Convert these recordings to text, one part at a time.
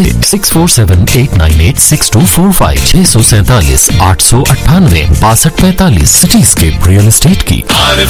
Visit 6478986245 647-898-6245 cityscape real estate की।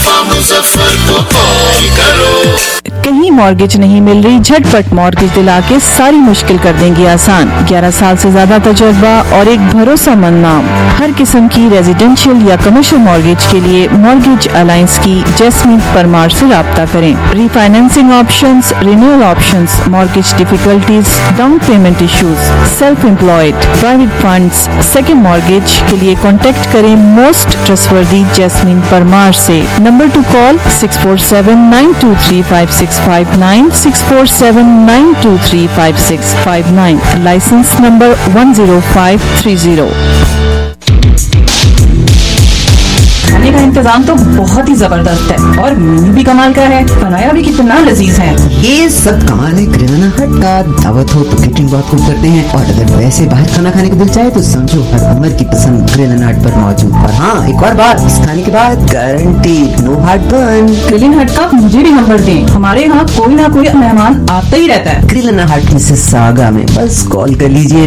कहीं mortgage नहीं मिल रही, झटपट मॉर्गेज दिला के सारी मुश्किल कर देंगे आसान। 11 साल से ज्यादा तजुर्बा और एक भरोसेमंद नाम। हर किस्म की रेजिडेंशियल या कमर्शियल मॉर्गेज के लिए मॉर्गेज अलायंस की जैस्मीन परमार से राब्ता करें। Refinancing options, renewal options, mortgage difficulties, down payment issues, self employed, private funds, second mortgage के लिए कॉन्टेक्ट करें मोस्ट ट्रस्टवर्दी जैस्मीन परमार से। Number two call 647-923-5659, 647-923-5659, licence number 10530। खाने का इंतजाम तो बहुत ही जबरदस्त है और मेन्यू भी कमाल का है, बनाया भी कितना लजीज है। ये सब कमाल है। ग्रिल हट का दावत हो तो केटरिंग बहुत खूब करते हैं, और अगर वैसे बाहर खाना खाने को दिल चाहे तो समझो हर उम्र की पसंद ग्रिल हट पर मौजूद। और हाँ, एक और बात, इस खाने के बाद guarantee no heartburn. Grill hut का मुझे भी नंबर दें, हमारे यहाँ कोई ना कोई मेहमान आता ही रहता है। ग्रिल हट मिसिसागा में बस कॉल कर लीजिए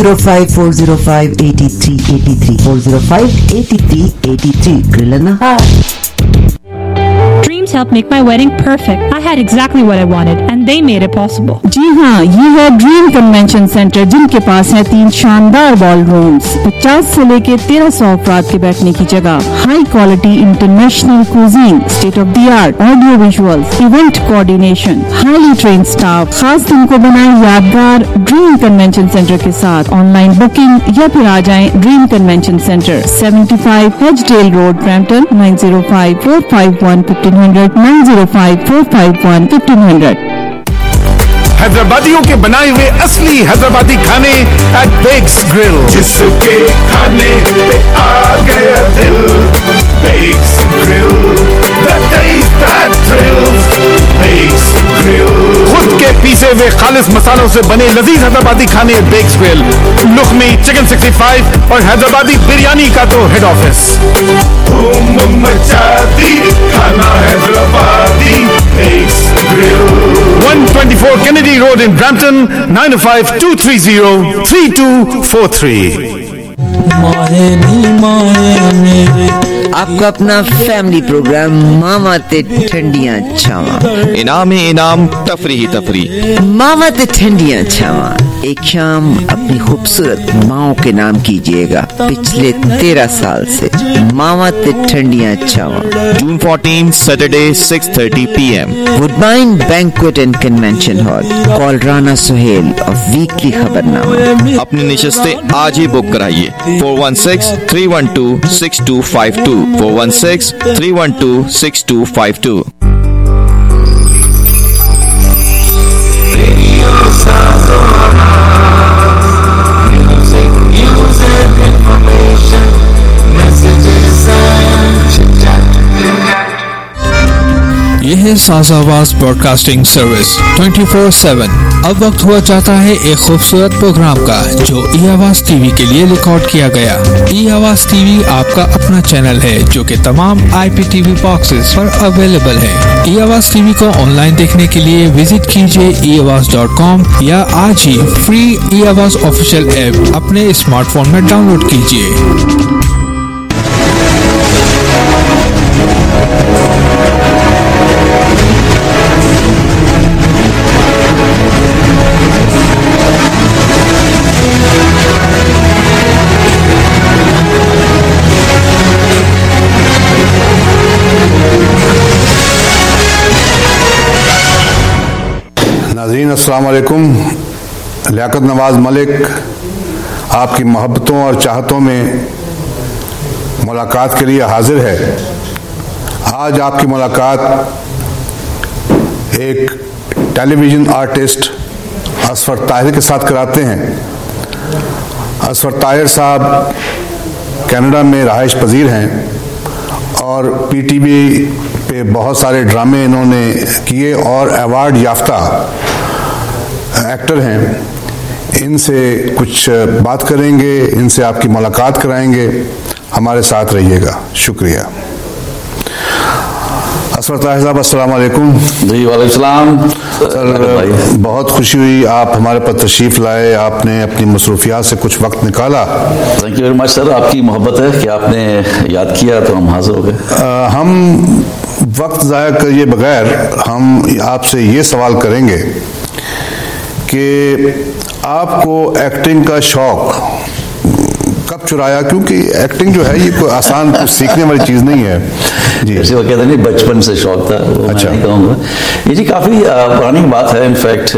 9054058383 4058383 Grill in the Heart. Dreams helped make my wedding perfect. I had exactly what I wanted and they made it possible. जी हाँ, ये है ड्रीम कन्वेंशन सेंटर, जिनके पास है 3 शानदार बॉल रूम्स, 50 से लेके 1300 अफराद के बैठने की जगह, high quality international cuisine, state of the art audio visuals, event coordination, highly train staff. खास दिन को बनाए यादगार ड्रीम कन्वेंशन सेंटर के साथ। ऑनलाइन बुकिंग या फिर आ जाएं dream convention centre, 75 Hedgedale road, Brampton, 9054511500, 9054511500। हैदराबादियों के बनाए हुए असली हैदराबादी खाने एट बेक्स ग्रिल। जिसके खाने पे आ गया दिल, Bex grill, the taste that thrills, Bex grill. खुद के पीसे हुए खालिस मसालों से बने लजीज हैदराबादी खाने at Bex grill. Lukhmi, chicken 65 और हैदराबादी बिरयानी का तो हेड ऑफिस। धूम मचाती खाना Hyderabadi Bex grill. 124 Kennedy Road in Brampton, 905-230-3243। आपका अपना फैमिली प्रोग्राम मामा ते ठंडियां छावा। इनाम ही इनाम, तफरी ही तफरी। मामा ते ठंडियां छावा एक शाम अपनी खूबसूरत माओ के नाम कीजिएगा। पिछले 13 साल से मामा ते ठंडियां छावा। June 14, Saturday, 6:30 PM. Woodbine banquet and convention hall. Call Rana Suhail of weekly Khabarnama. अपनी निशस्तें आज ही बुक कराइए 416-312-6252, 416-312-6252। यह है साज़ावाज़ ब्रॉडकास्टिंग सर्विस 24/7। अब वक्त हुआ चाहता है एक खूबसूरत प्रोग्राम का, जो ई आवाज़ टीवी के लिए रिकॉर्ड किया गया। ई आवाज़ टीवी आपका अपना चैनल है जो कि तमाम IPTV बॉक्सेस पर अवेलेबल है। ई आवाज़ टीवी को ऑनलाइन देखने के लिए विजिट कीजिए eawaz.com या आज ही free E Awaz official app अपने स्मार्टफोन में डाउनलोड कीजिए। नाज़रीन अस्सलाम वालेकुम। लियाकत नवाज मलिक आपकी मोहब्बतों और चाहतों में मुलाकात के लिए हाजिर है। आज आपकी मुलाकात एक टेलीविज़न आर्टिस्ट असफर ताहिर के साथ कराते हैं। असफर ताहिर साहब कनाडा में रहाइश पजीर हैं और PTV पे बहुत सारे ड्रामे इन्होंने किए और अवार्ड याफ्ता एक्टर हैं। इनसे कुछ बात करेंगे, इनसे आपकी मुलाकात कराएंगे। हमारे साथ रहिएगा। शुक्रिया। असफर ताहिर साहब, अस्सलाम वालेकुम। जी वालेकुम सलाम। सर, बहुत खुशी हुई आप हमारे पास तशरीफ लाए, आपने अपनी मसरूफियात से कुछ वक्त निकाला। Thank you very much sir, आपकी मोहब्बत है कि आपने याद किया तो हम हाजिर हो गए। हम वक्त ज़ाया किए बगैर हम आपसे ये सवाल करेंगे कि आपको एक्टिंग का शौक कब चुराया, क्योंकि एक्टिंग जो है ये कोई आसान कुछ सीखने वाली चीज़ नहीं है जी। जैसे वो कहते नहीं बचपन से शौक था, वो अच्छा। मैं नहीं कहूँगा, ये जी काफ़ी पुरानी बात है। In fact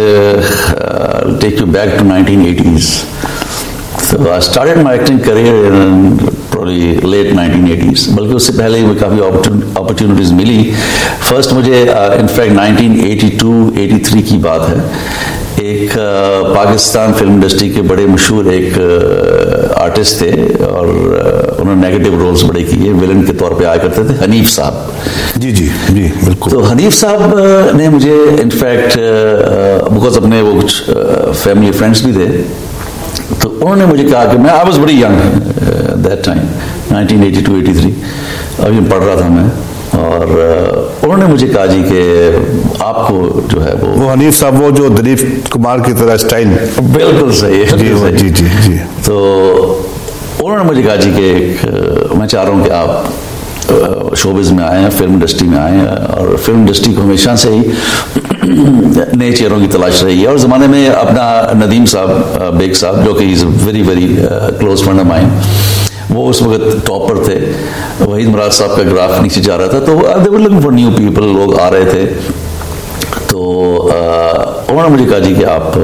take you back to 1980s। So I started my acting career in probably late 1980s, बल्कि उससे पहले ही मुझे काफ़ी अपॉर्चुनिटीज़ मिली। फर्स्ट मुझे इनफैक्ट 1982-83 की बात है, एक पाकिस्तान फिल्म इंडस्ट्री के बड़े मशहूर एक आर्टिस्ट थे और उन्होंने नेगेटिव रोल्स बड़े किए, विलन के तौर पे आया करते थे, हनीफ साहब। जी जी जी बिल्कुल। तो हनीफ साहब ने मुझे इनफैक्ट बिकॉज अपने वो कुछ फैमिली फ्रेंड्स भी थे, तो उन्होंने मुझे कहा कि मैं I was very young that time 1982-83, अभी पढ़ रहा था मैं, और उन्होंने मुझे कहा जी कि आपको जो है वो हनीफ साहब वो जो दिलीप कुमार की तरह स्टाइल, बिल्कुल सही है जी जी जी जी। तो उन्होंने मुझे कहा जी कि मैं चाह रहा हूँ कि आप शोबिज में आए हैं, फिल्म इंडस्ट्री में आए हैं, और फिल्म इंडस्ट्री को हमेशा से ही नए चेहरों की तलाश रही है। और ज़माने में अपना नदीम साहब, बेग साहब, जो कि is very very close friend of mine, वो उस वक्त टॉप पर थे। वहीद मुराद साहब का ग्राफ नीचे जा रहा था, तो they were looking for new people, लोग आ रहे थे। तो उन्होंने मुझे कहा जी कि आप,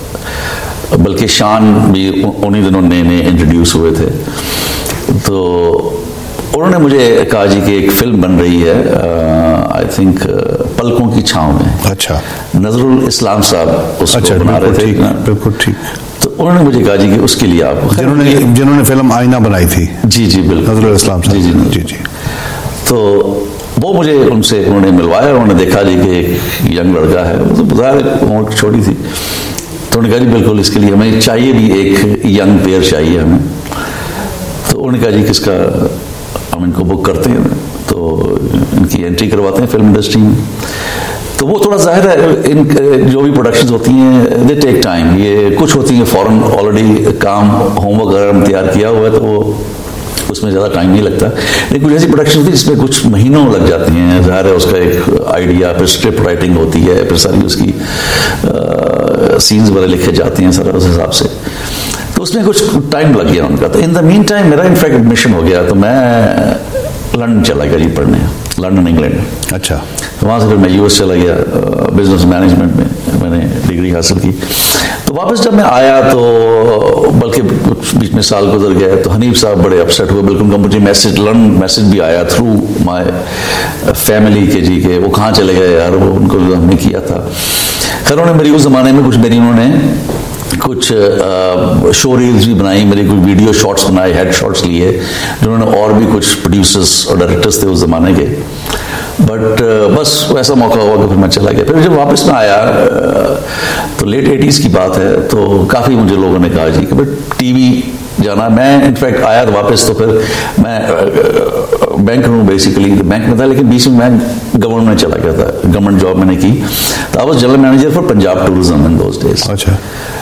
बल्कि शान भी उन्हीं दिनों नए नए इंट्रोड्यूस हुए थे, तो उन्होंने मुझे कहा जी कि एक फिल्म बन रही है, आई थिंक पलकों की छांव में। अच्छा। नजरुल इस्लाम साहब उसको बना रहे थे। बिल्कुल ठीक। तो उन्होंने मुझे कहा जी कि उसके लिए आप, जिन्होंने फिल्म आईना बनाई थी। जी जी बिल्कुल, नजरुल इस्लाम साहब। जी जी जी जी। तो वो मुझे उनसे उन्होंने मिलवाया, उन्होंने देखा जी कि एक यंग लड़का है, वो तो उम्र छोटी थी, तो उन्होंने कहा जी बिल्कुल इसके लिए हमें चाहिए भी एक यंग पेयर चाहिए हमें। तो उन्होंने कहा जी किसका, हम इनको बुक करते हैं, तो इनकी एंट्री करवाते हैं फिल्म इंडस्ट्री में। तो वो थोड़ा जाहिर है, इन जो भी प्रोडक्शंस होती हैं दे टेक टाइम। ये कुछ होती हैं फॉरन ऑलरेडी काम होमवर्क अगर हम तैयार किया हुआ है तो वो उसमें ज़्यादा टाइम नहीं लगता, लेकिन कुछ ऐसी प्रोडक्शन होती है जिसमें कुछ महीनों लग जाती हैं। जाहिर है उसका एक आइडिया, फिर स्क्रिप्ट राइटिंग होती है, फिर सारी उसकी सीन्स वगैरह लिखे जाते हैं सारा उस हिसाब से, तो उसमें कुछ टाइम लग गया उनका। तो इन द मीन टाइम मेरा इनफैक्ट एडमिशन हो गया, तो मैं लंदन चला गया जी पढ़ने, लंदन इंग्लैंड। अच्छा। तो वहाँ से फिर मैं यूएस चला गया, बिजनेस मैनेजमेंट में मैंने डिग्री हासिल की। तो वापस जब मैं आया तो बल्कि कुछ बीच में साल गुजर गया, तो हनीफ साहब बड़े अपसेट हुए, बिल्कुल उनका मुझे मैसेज भी आया थ्रू माय फैमिली के जी के वो कहाँ चले गए यार, वो उनको हमने किया था। खैर उन्होंने मेरी उस ज़माने में उन्होंने कुछ शो रील्स भी बनाई, मेरे कुछ वीडियो शॉट्स बनाए, हेड शॉट्स लिए, जिन्होंने और भी कुछ प्रोड्यूसर्स और डायरेक्टर्स थे उस ज़माने के। बट बस वैसा मौका हुआ कि फिर मैं चला गया। फिर जब वापस में आया तो लेट 80s की बात है, तो काफ़ी मुझे लोगों ने कहा जी कि भाई टीवी जाना। मैं इनफैक्ट आया तो वापस, तो फिर मैं बैंक में बेसिकली बैंक में था, लेकिन बीच में मैं गवर्नमेंट में चला गया था, गवर्नमेंट जॉब मैंने की। तो I was general manager for Punjab tourism in those days. अच्छा।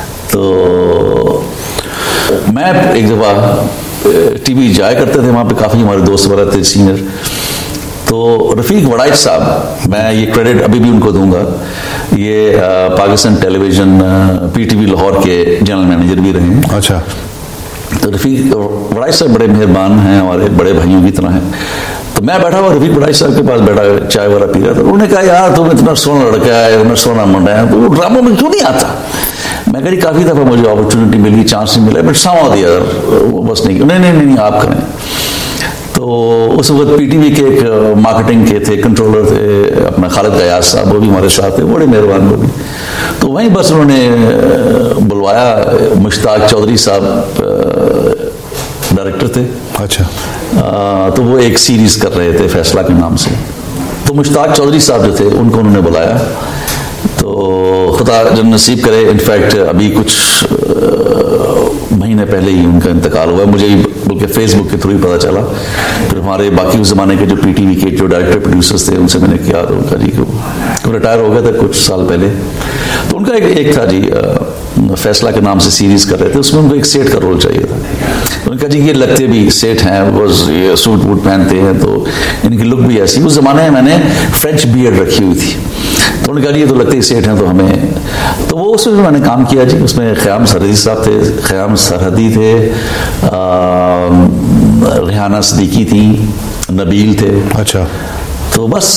तो मैं एक दफ़ा टीवी जाया करते थे, वहाँ पे काफ़ी हमारे दोस्त वगैरह थे सीनियर। तो रफ़ीक वड़ाइच साहब, मैं ये क्रेडिट अभी भी उनको दूंगा, ये पाकिस्तान टेलीविज़न PTV लाहौर के जनरल मैनेजर भी रहे हैं। अच्छा। तो रफ़ीक वड़ाइच साहब बड़े मेहरबान हैं, हमारे बड़े भाइयों की तरह हैं। तो मैं बैठा हुआ रफ़ीक वड़ाइच साहब के पास बैठा, चाय वगैरह पी रहा था। उन्होंने कहा यार तुम इतना सोना लड़का है, इतना सोना मुंडा है, तो ड्रामों में क्यों नहीं आता? मैं कह रही काफ़ी दफ़ा मुझे अपॉर्चुनिटी मिली, चांस नहीं मिला, बट सामा दिया वो बस नहीं, नहीं आप करें। तो उस वक्त PTV के एक मार्केटिंग के थे, कंट्रोलर थे अपना खालिद गयास साहब, वो भी हमारे साथ थे, बड़े मेहरबान वो भी। तो वहीं बस उन्होंने बुलवाया, मुश्ताक चौधरी साहब डायरेक्टर थे। अच्छा। तो वो एक सीरीज कर रहे थे फैसला के नाम से, तो मुश्ताक चौधरी साहब जो थे उनको उन्होंने बुलाया। तो खुदा जब नसीब करे, इनफैक्ट अभी कुछ महीने पहले ही उनका इंतकाल हुआ, मुझे बल्कि बल्कि फेसबुक के थ्रू ही पता चला। फिर हमारे बाकी उस ज़माने के जो PTV के जो डायरेक्टर प्रोड्यूसर्स थे उनसे मैंने किया, तो उनका जी को रिटायर हो गया था कुछ साल पहले, तो उनका एक था जी फैसला के नाम से सीरीज कर रहे थे, उसमें उनको एक सेठ का रोल चाहिए था। उनका जी ये लगते भी सेठ हैं, बिकॉज ये सूट वूट पहनते हैं तो इनकी लुक भी ऐसी। उस ज़माने में मैंने फ्रेंच बियर्ड रखी हुई थी, तो उन्होंने कहा ये तो लगते ही सेठ हैं तो हमें, तो वो उसमें मैंने काम किया जी। उसमें ख़याम सरहदी साहब थे, ख़याम सरहदी थे, रेहाना सिद्दीकी थी, नबील थे। अच्छा, तो बस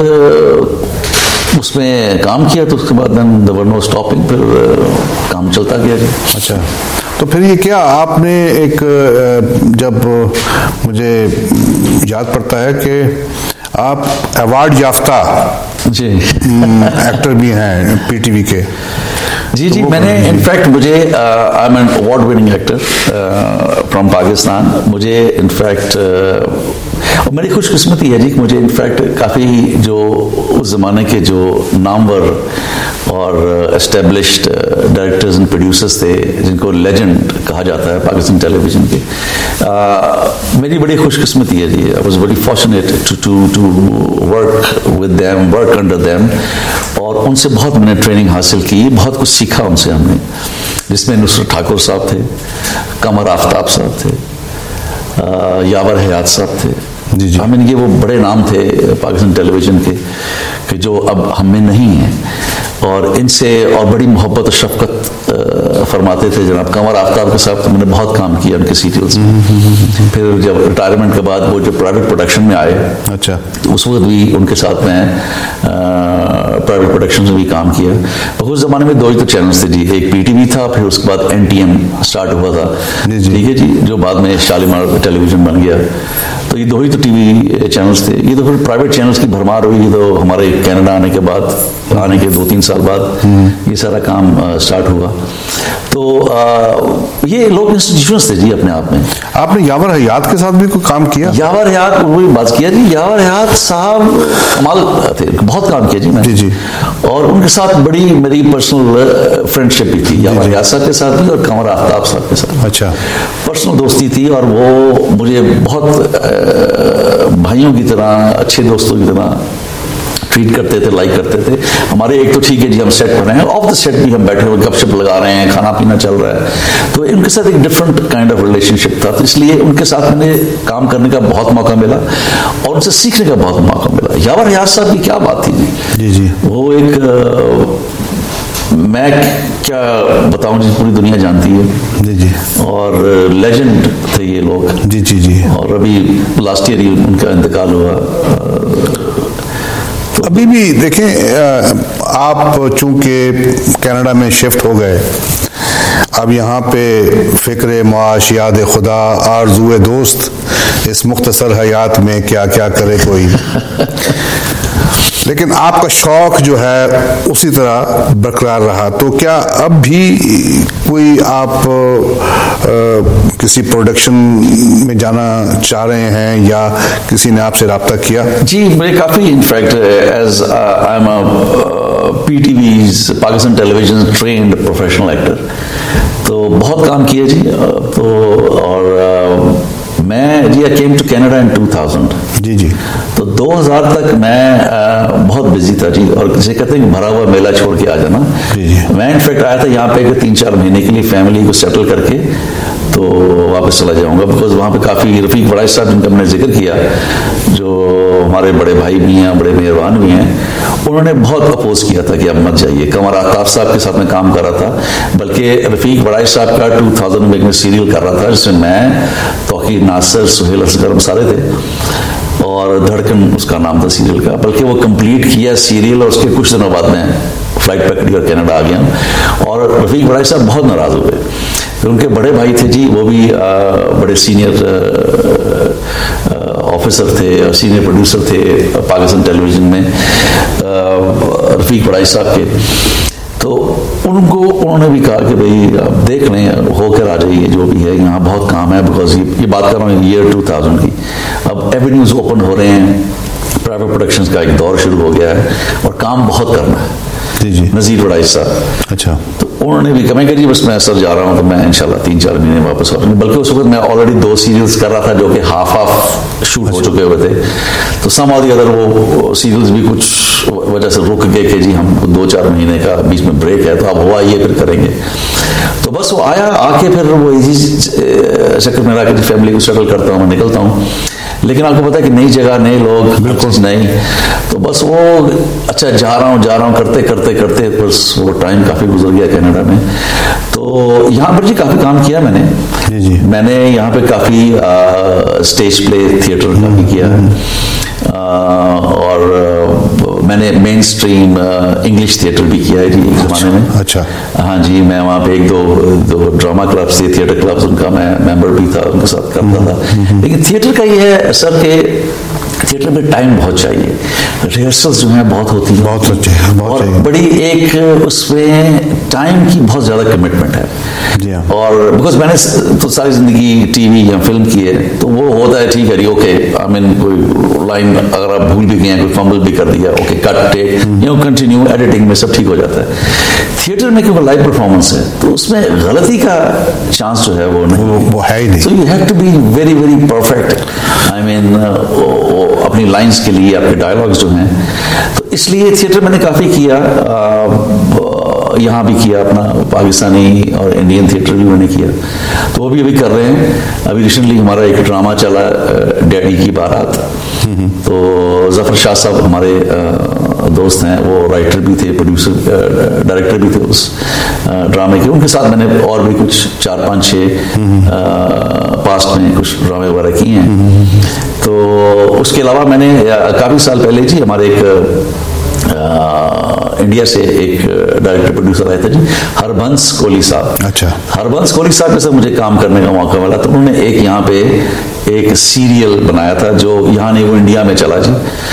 उसमें काम किया, तो उसके बाद देयर वर नो स्टॉपिंग, फिर काम चलता गया जी। अच्छा, तो फिर ये क्या आपने एक, जब मुझे याद पड़ता है कि आप अवार्ड याफ्ता जी एक्टर भी हैं PTV के। जी जी, मैंने इनफैक्ट मुझे I am an award winning actor from Pakistan. मुझे इनफैक्ट मेरी खुशकिस्मती है जी कि मुझे इनफैक्ट काफ़ी जो उस ज़माने के जो नामवर और एस्टेब्लिश्ड डायरेक्टर्स एंड प्रोड्यूसर्स थे जिनको लेजेंड कहा जाता है पाकिस्तान टेलीविज़न के, मेरी बड़ी खुशकिस्मती है जी। I was very fortunate to work with them, work under them, और उनसे बहुत मैंने ट्रेनिंग हासिल की, बहुत कुछ सीखा उनसे हमने, जिसमें नुसरत ठाकुर साहब थे, कमर आफ्ताब साहब थे, यावर हयात साहब थे। जी जी, आई मीन ये वो बड़े नाम थे पाकिस्तान टेलीविज़न के कि जो अब हम में नहीं हैं, और इनसे और बड़ी मोहब्बत और शफकत फरमाते थे जनाब। कमर आफ्ताब के साथ तो मैंने बहुत काम किया उनके सीरियल्स में। फिर जब रिटायरमेंट के बाद वो जो प्राइवेट प्रोडक्शन में आए, अच्छा, तो उस वक्त भी उनके साथ मैं प्राइवेट प्रोडक्शन में भी काम किया। उस ज़माने में 2 ही तो चैनल्स थे जी, एक PTV था, फिर उसके बाद NTM स्टार्ट हुआ था, ठीक है जी, जो बाद में शालीमार टेलीविज़न बन गया। तो ये 2 ही तो TV चैनल्स थे। ये तो फिर प्राइवेट चैनल्स की भरमार हुई, तो हमारे कनाडा आने के बाद, आने के 2-3 साल बाद ये सारा काम स्टार्ट हुआ। तो ये लोग इंस्टीट्यूशंस थे जी अपने आप में। आपने यावर हयात के साथ भी कोई काम किया? यावर हयात वही बात किया जी, यावर हयात साहब कमाल थे, बहुत काम किया जी मैंने। जी, और उनके साथ बड़ी मेरी पर्सनल फ्रेंडशिप भी थी, यावर हयात साहब के साथ भी और कमर आफ्ताब साहब के साथ। अच्छा, पर्सनल दोस्ती थी, और वो मुझे बहुत भाइयों की तरह, अच्छे दोस्तों की तरह ट्रीट करते थे, लाइक करते थे। हमारे एक तो ठीक है जी, हम सेट पर हैं, ऑफ द सेट भी हम बैठे हुए गपशप लगा रहे हैं, खाना पीना चल रहा है, तो उनके साथ एक डिफरेंट काइंड ऑफ रिलेशनशिप था। तो इसलिए उनके साथ मैंने काम करने का बहुत मौका मिला और उनसे सीखने का बहुत मौका मिला। यावर हयात साहब की क्या बात थी जी, जी वो एक मैं क्या बताऊं जी, पूरी दुनिया जानती है जी जी, और लेजेंड थे ये लोग जी जी जी। और अभी लास्ट ईयर ही उनका इंतकाल हुआ। तो अभी भी देखें, आप चूंकि कनाडा में शिफ्ट हो गए, अब यहाँ पे फिक्र माश, याद खुदा, आरज़ूए दोस्त, इस मुख्तसर हयात में क्या क्या करे कोई लेकिन आपका शौक जो है उसी तरह बरकरार रहा। तो क्या अब भी कोई आप किसी प्रोडक्शन में जाना चाह रहे हैं या किसी ने आपसे रब्ता किया? जी, मेरे काफ़ी in fact as I am PTV's Pakistan television trained professional actor, तो बहुत काम किया जी। तो और मैं जी आई केम टू कनाडा इन 2000 जी जी, तो 2000 तक मैं बहुत बिजी था जी, और जिसे कहते हैं भरा हुआ मेला छोड़ के आ जाना जी जी। मैं इनफैक्ट आया था यहाँ पे 3-4 महीने के लिए फैमिली को सेटल करके, तो वापस चला जाऊंगा, बिकॉज वहाँ पे काफ़ी रफ़ीक वड़ाई साहब जिनका मैंने जिक्र किया, जो हमारे बड़े भाई भी हैं, बड़े मेहरबान भी हैं, उन्होंने बहुत अपोज किया था कि अब मत जाइए। कमर आफ्ताब साहब के साथ में काम कर रहा था, बल्कि रफ़ीक वड़ाई साहब का 2000 में एक सीरियल कर रहा था, जिसमें मैं, तौकीर नासिर, सुहेल असगर सारे थे, और धड़कन उसका नाम था सीरियल का। बल्कि वो कंप्लीट किया सीरियल, और उसके कुछ दिनों बाद में फ्लाइट पकड़ी और कनाडा आ गया। और रफ़ीक वड़ाई साहब बहुत नाराज़ हुए। फिर उनके बड़े भाई थे जी, वो भी बड़े सीनियर ऑफिसर थे और सीनियर प्रोड्यूसर थे पाकिस्तान टेलीविज़न में, रफ़ीक वड़ाई साहब के। तो उन्होंने भी कहा कि भाई आप देख लें, होकर आ जाइए, जो भी है, यहाँ बहुत काम है। बिकॉज ये बात कर रहा हूँ ईयर 2000 की, अब एवेन्यूज ओपन हो रहे हैं, प्राइवेट प्रोडक्शंस का एक दौर शुरू हो गया है, और काम बहुत करना है जी जी। नज़ीर वड़ाई साहब, अच्छा, तो उन्होंने भी कमेंट करी बस मैं सर जा रहा हूँ, तो मैं इंशाल्लाह 3-4 महीने वापस आ रहा हूँ। बल्कि उस वक्त मैं ऑलरेडी 2 सीरियल्स कर रहा था जो कि हाफ शूट हो चुके हुए थे, तो सम और अदर वो सीरियल्स भी कुछ वजह से रुक गए कि जी हम 2-4 महीने का बीच में ब्रेक है, तो अब हुआ ये फिर करेंगे। तो बस वो आया, आके फिर वो इसी चक्कर में रहा कि फैमिली को सेटल करता हूँ, मैं निकलता हूँ। लेकिन आपको पता है कि नई जगह, नए लोग, बिल्कुल नहीं, तो बस वो अच्छा जा रहा हूँ करते करते करते बस वो टाइम काफ़ी गुजर गया कनाडा में। तो यहाँ पर जी काफ़ी काम किया मैंने। मैंने यहाँ पे काफ़ी स्टेज प्ले, थिएटर काफ़ी किया है, और मैंने मेन स्ट्रीम इंग्लिश थिएटर भी किया है जी एक ज़माने में। अच्छा। हाँ जी, मैं वहाँ पे 1-2 ड्रामा क्लब्स थे, थिएटर क्लब्स, उनका मैं मेंबर भी था, उनके साथ करता था। लेकिन थिएटर का ये है सर के थिएटर में टाइम बहुत चाहिए, रिहर्सल्स जो हैं बहुत होती है, और बड़ी एक उसमें टाइम की बहुत ज़्यादा कमिटमेंट है। और बिकॉज मैंने तो सारी जिंदगी टीवी या फिल्म की है, तो वो होता है ठीक है जी, ओके, आई मीन कोई लाइन अगर आप भूल भी गए हैं, कोई फंबल भी कर दिया, okay cut take, continue, editing में सब ठीक हो जाता है। थिएटर में क्योंकि लाइव परफॉर्मेंस है, तो उसमें गलती का चांस जो है वो नहीं, वो है ही नहीं। So you have to be very very perfect, I mean अपनी लाइंस के लिए, आपके डायलॉग्स जो हैं। तो इसलिए थिएटर मैंने काफ़ी किया, यहाँ भी किया, अपना पाकिस्तानी और इंडियन थिएटर भी मैंने किया, तो वो भी अभी कर रहे हैं। अभी रिसेंटली हमारा एक ड्रामा चला, डैडी की बारात, तो जफर शाह साहब हमारे दोस्त हैं, वो राइटर भी थे, प्रोड्यूसर, डायरेक्टर भी थे उस ड्रामे के। उनके साथ मैंने और भी कुछ 4-5-6 पास्ट में कुछ ड्रामे वगैरह किए हैं। तो उसके अलावा मैंने काफ़ी साल पहले जी हमारे एक इंडिया से एक डायरेक्टर प्रोड्यूसर आए थे जी, हरबंस कोहली साहब। अच्छा। हरबंस कोहली साहब के साथ मुझे काम करने का मौका मिला, तो उन्होंने एक यहाँ पे एक सीरियल बनाया था जो यहाँ नहीं वो इंडिया में चला जी।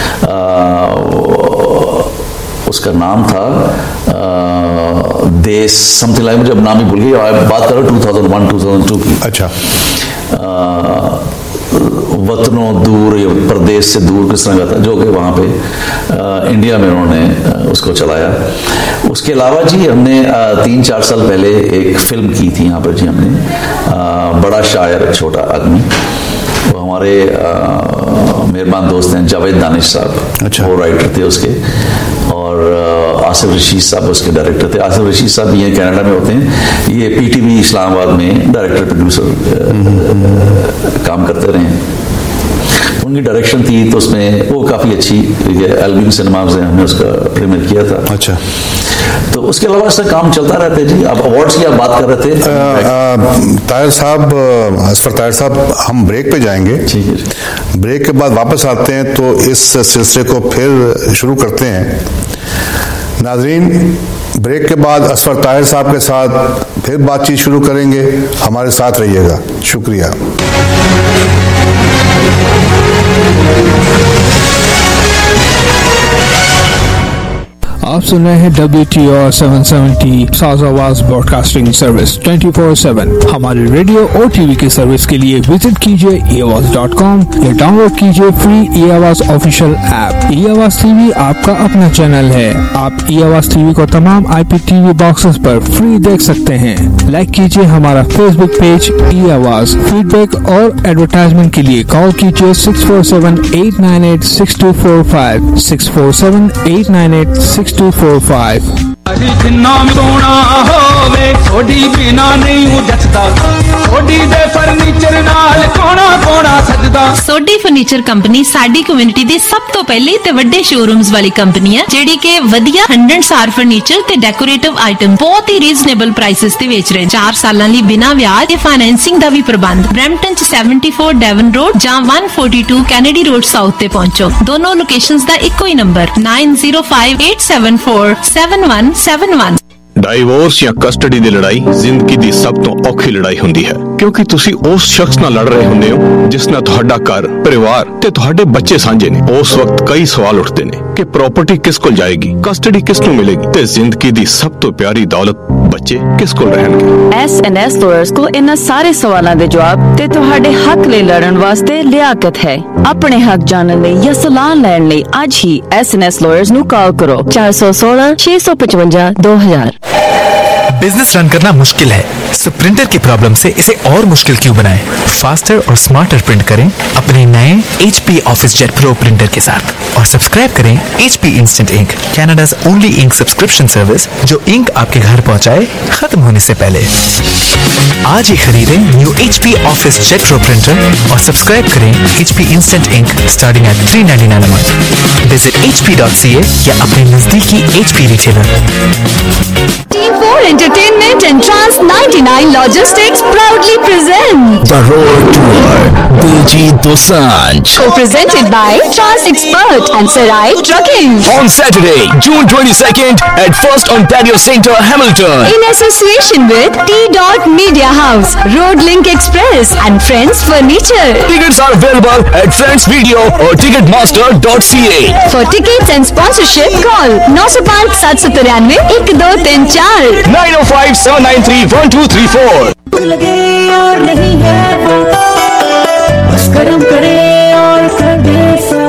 उसका नाम था देश समथिंग लाइक, मुझे अब नाम ही भूल गया, बात करो 2001-2002 की। अच्छा। वतनों दूर या प्रदेश से दूर किस तरह का था, जो कि वहाँ पे इंडिया में उन्होंने उसको चलाया। उसके अलावा जी हमने 3-4 साल पहले एक फिल्म की थी यहाँ पर जी हमने, बड़ा शायर छोटा आदमी। वो हमारे मेहरबान दोस्त हैं जावेद दानिश साहब। अच्छा। वो राइटर थे उसके, और आसिफ रशीद साहब उसके डायरेक्टर थे। आसिफ रशीद साहब ये कनाडा में होते हैं, ये पीटीवी इस्लामाबाद में डायरेक्टर प्रोड्यूसर काम करते रहे। उनकी डायरेक्शन थी, तो उसमें वो काफ़ी अच्छी एल्बम सिनेमा से हमने उसका प्रीमियर किया था। अच्छा। तो उसके अलावा इसका काम चलता रहता है जी। अब अवार्ड्स की आप बात कर रहे थे ताहिर साहब, असफर ताहिर साहब, हम ब्रेक पे जाएंगे। ठीक है। ब्रेक के बाद वापस आते हैं तो इस सिलसिले को फिर शुरू करते हैं। नाजरीन, ब्रेक के बाद असफर ताहिर साहब के साथ फिर बातचीत शुरू करेंगे, हमारे साथ रहिएगा। शुक्रिया। आप सुन रहे हैं WTR 770 south Awaaz broadcasting service 24/7। हमारे रेडियो और टीवी के सर्विस के लिए विजिट कीजिए eAwaz.com या डाउनलोड कीजिए free eAwaz official app. eAwaz TV आपका अपना चैनल है। आप eAwaz टीवी को तमाम IPTV बॉक्सेस पर फ्री देख सकते हैं। लाइक कीजिए हमारा फेसबुक पेज eAwaz। फीडबैक और एडवर्टाइजमेंट के लिए कॉल कीजिए 647-898-6245 647-898-6245। जिन्ना सोना होवे थोड़ी बिना नहीं जचदा, थोड़ी दे फर्नीचर नाल कोना कोना सजदा। सोडी फर्नीचर कंपनी साडी कम्युनिटी दी सब तो पहली ते वड्डे शोरूम्स वाली कंपनी है, जेडी के वधिया 100 फर्नीचर ते डेकोरेटिव आइटम बहुत ही रीजनेबल प्राइसेस ते बेच रहे हैं। 4 सालां लई बिना ब्याज ते फाइनेंसिंग दा भी प्रबंध। ब्रैम्पटन च 74 डेवन रोड जां 142 कैनेडी रोड साउथ ते पहुंचो। दोनों लोकेशंस दा इक्को ही नंबर 9058747171। डाइवोर्स या कस्टडी ਦੀ ਲੜਾਈ ਜ਼ਿੰਦਗੀ ਦੀ ਸਭ ਤੋਂ ਔਖੀ ਲੜਾਈ ਹੁੰਦੀ ਹੈ, ਕਿਉਂਕਿ ਤੁਸੀਂ ਉਸ ਸ਼ਖਸ ਨਾਲ ਲੜ ਰਹੇ ਹੁੰਦੇ ਹੋ ਜਿਸ ਨਾਲ ਤੁਹਾਡਾ ਘਰ, ਪਰਿਵਾਰ ਤੇ ਤੁਹਾਡੇ ਬੱਚੇ ਸਾਂਝੇ ਨੇ। ਉਸ ਵਕਤ ਕਈ ਸਵਾਲ ਉੱਠਦੇ ਨੇ ਕਿ ਪ੍ਰਾਪਰਟੀ ਕਿਸ ਕੋਲ ਜਾਏਗੀ, ਕਸਟਡੀ ਕਿਸ ਨੂੰ ਮਿਲੇਗੀ ਤੇ ਜ਼ਿੰਦਗੀ ਦੀ ਸਭ ਤੋਂ ਪਿਆਰੀ ਦੌਲਤ ਬੱਚੇ ਕਿਸ ਕੋਲ ਰਹਿਣਗੇ। S&S Lawyers ਕੋਲ ਇਹਨਾਂ ਸਾਰੇ ਸਵਾਲਾਂ ਦੇ ਜਵਾਬ ਤੇ ਤੁਹਾਡੇ ਹੱਕ ਲਈ ਲੜਨ ਵਾਸਤੇ ਲਿਆਕਤ ਹੈ। ਆਪਣੇ ਹੱਕ ਜਾਣਨ ਲਈ ਜਾਂ ਸਲਾਹ ਲੈਣ ਲਈ ਅੱਜ ਹੀ S&S Lawyers ਨੂੰ ਕਾਲ ਕਰੋ 416 655 2000। बिजनेस रन करना मुश्किल है, सो प्रिंटर की प्रॉब्लम से इसे और मुश्किल क्यों बनाएं? फास्टर और स्मार्टर प्रिंट करें अपने नए HP office jet pro printer के साथ और सब्सक्राइब करें HP instant ink, Canada's only ink subscription service जो इंक आपके घर पहुंचाए खत्म होने से पहले। आज ही खरीदें new HP office jet pro printer और सब्सक्राइब करें HP instant ink starting at $399 a month। Visit hp.ca या अपने नजदीकी HP retailer. T4 Entertainment and Trans 99 Logistics proudly present The Road Tour, Diljit Dosanjh. Co-presented by Trans Expert and Sarai Trucking. On Saturday, June 22nd at First Ontario Centre, Hamilton. In association with T. Media House, Road Link Express and Friends Furniture. Tickets are available at Friends Video or Ticketmaster.ca. For tickets and sponsorship, call 905 793 1234 905 793 1234। लगे और नहीं है वो, बस गरम करे और कर दे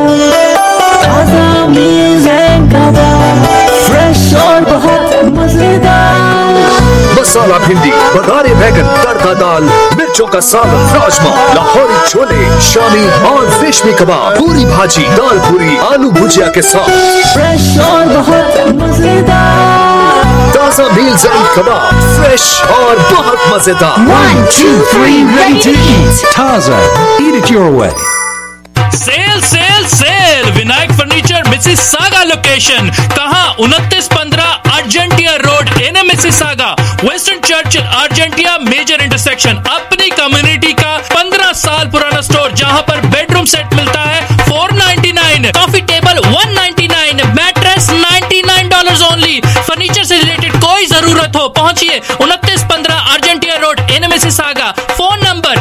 ताजा मील्स एंड कबाब, फ्रेश और बहुत मजेदार। मसाला भिंडी, बघारे बैगन, तड़का दाल, मिर्चों का सालन, राजमा, लाहौरी छोले, शामी और रेशमी कबाब, पूरी भाजी, दाल पूरी, आलू भुजिया के साथ, फ्रेश और बहुत मजेदार। ताजा मील्स एंड कबाब, फ्रेश और बहुत मजेदार। 1, 2, 3 ready to eat. Taza, eat it your way. Sale sale sale Vinayak furniture Mississauga location कहां 2915 Argentia road in Mississauga, western church Argentia major intersection. अपनी कम्युनिटी का 15 साल पुराना स्टोर जहां पर बेडरूम सेट मिलता है $499, coffee table $199, mattress $99 only. Furniture से रिलेटेड कोई जरूरत हो पहुंचिए 2915 Argentia road in Mississauga. Phone number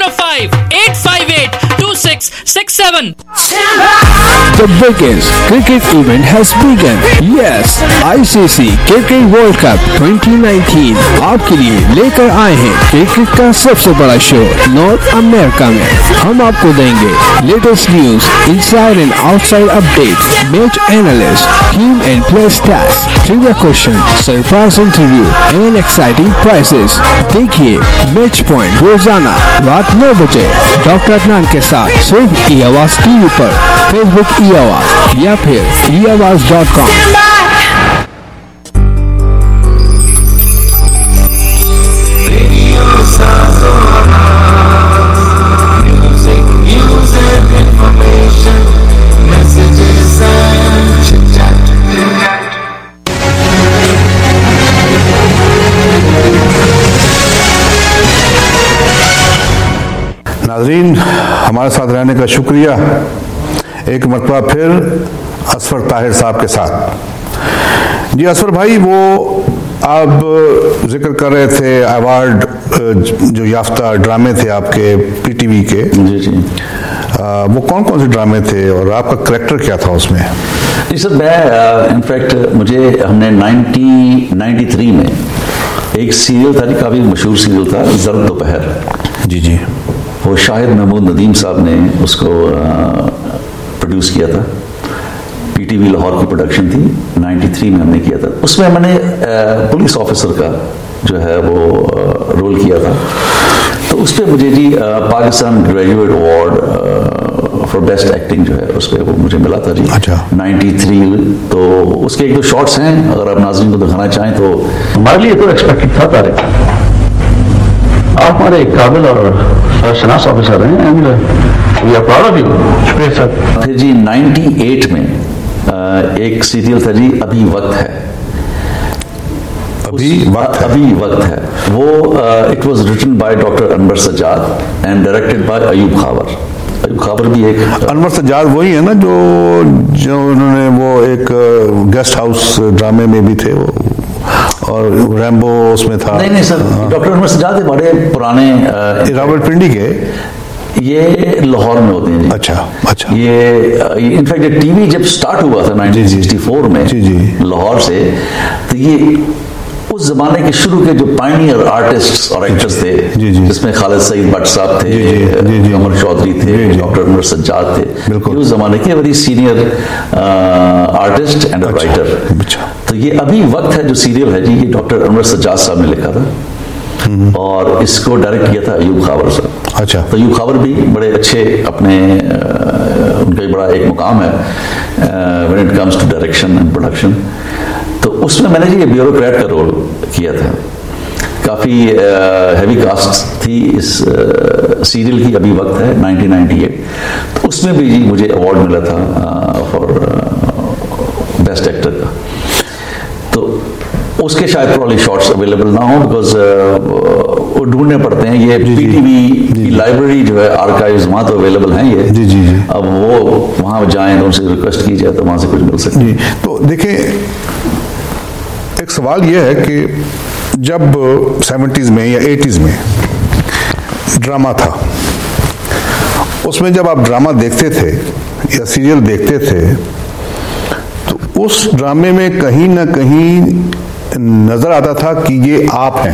905-858-2667। The biggest cricket event has begun. Yes, ICC Cricket World Cup 2019 आपके लिए लेकर आए हैं क्रिकेट का सबसे बड़ा शो नॉर्थ अमेरिका में। हम आपको देंगे latest news, inside and outside updates, match analyst, team and player stats, trivia question, surprise interview and exciting prizes. देखिए मैच पॉइंट रोजाना रात 9 बजे डॉक्टर अदनान के साथ सिर्फ ई-आवाज टीवी पर, फेसबुक ई-आवाज या फिर eAwaz.com। नाजरीन, हमारे साथ रहने का शुक्रिया। एक मरतबा फिर असफर ताहिर साहब के साथ। जी असफर भाई, वो आप जिक्र कर रहे थे अवार्ड जो याफ्ता ड्रामे थे आपके PTV के। जी जी। वो कौन कौन से ड्रामे थे और आपका करैक्टर क्या था उसमें? जी सर, मैं इनफैक्ट हमने 1993 में एक सीरियल था, काफी मशहूर सीरियल था, जर्द दोपहर। जी जी। वो शाहिद महमूद नदीम साहब ने उसको प्रोड्यूस किया था। PTV लाहौर की प्रोडक्शन थी, 93 में हमने किया था। उसमें मैंने पुलिस ऑफिसर का जो है वो रोल किया था। तो उस पर मुझे जी Pakistan graduate award for best acting जो है उस पर वो मुझे मिला था जी। अच्छा। 93। तो उसके 1-2 शॉट्स हैं, अगर आप नाज़रीन को दिखाना चाहें तो। हमारे लिए तो एक्सपेक्टेड था तारिक, आप हमारे एक काबिल और शनास ऑफिसर हैं and we are proud of you. शुक्रिया सर। फिर जी 98 में एक सीरियल था जी अभी वक्त है। अभी वक्त है वो it was written by doctor Anwar Sajjad and directed by Ayub Khawar. Ayub Khawar भी एक अनवर सज्जाद वही है ना जो उन्होंने वो एक गेस्ट हाउस ड्रामे में भी थे वो, और रैम्बो उसमें था। नहीं सर, डॉक्टर अनवर सज्जाद बड़े पुराने रावलपिंडी के, ये लाहौर में होते हैं जी। अच्छा। ये इनफैक्ट टीवी जब स्टार्ट हुआ था 1964 में लाहौर से, तो ये उस जमाने के शुरू के जो पायनियर आर्टिस्ट और एक्टर्स थे, जिसमें खालिद सईद भट्ट साहब थे, अमर चौधरी थे, डॉक्टर अनवर सज्जाद थे, उस जमाने के very senior artist and writer. तो ये अभी वक्त है जो सीरियल है जी, ये डॉक्टर अनवर सज्जाद साहब ने लिखा था और इसको डायरेक्ट किया था अयूब खावर साहब। अच्छा। तो अयूब खावर भी बड़े अच्छे अपने उनका बड़ा एक मुकाम है when it comes to direction and production. तो उसमें मैंने जी ये ब्यूरोक्रेट का रोल किया था। काफ़ी हैवी कास्ट थी इस सीरियल की, अभी वक्त है 1998। तो उसमें भी जी मुझे अवार्ड मिला था फॉर बेस्ट एक्टर का। तो उसके शायद प्रॉब्ली शॉट्स अवेलेबल ना हो बिकॉज वो ढूंढने पड़ते हैं। ये पीटीवी की लाइब्रेरी जो है, आर्काइव्स, वहाँ तो अवेलेबल हैं ये। जी जी जी। अब वो वहाँ जाएं तो उनसे रिक्वेस्ट की जाए तो वहाँ से कुछ मिल सकता है। तो देखिए, एक सवाल यह है कि जब 70s में या 80s में ड्रामा था, उसमें जब आप ड्रामा देखते थे या सीरियल देखते थे तो उस ड्रामे में कहीं ना कहीं नजर आता था कि ये आप हैं।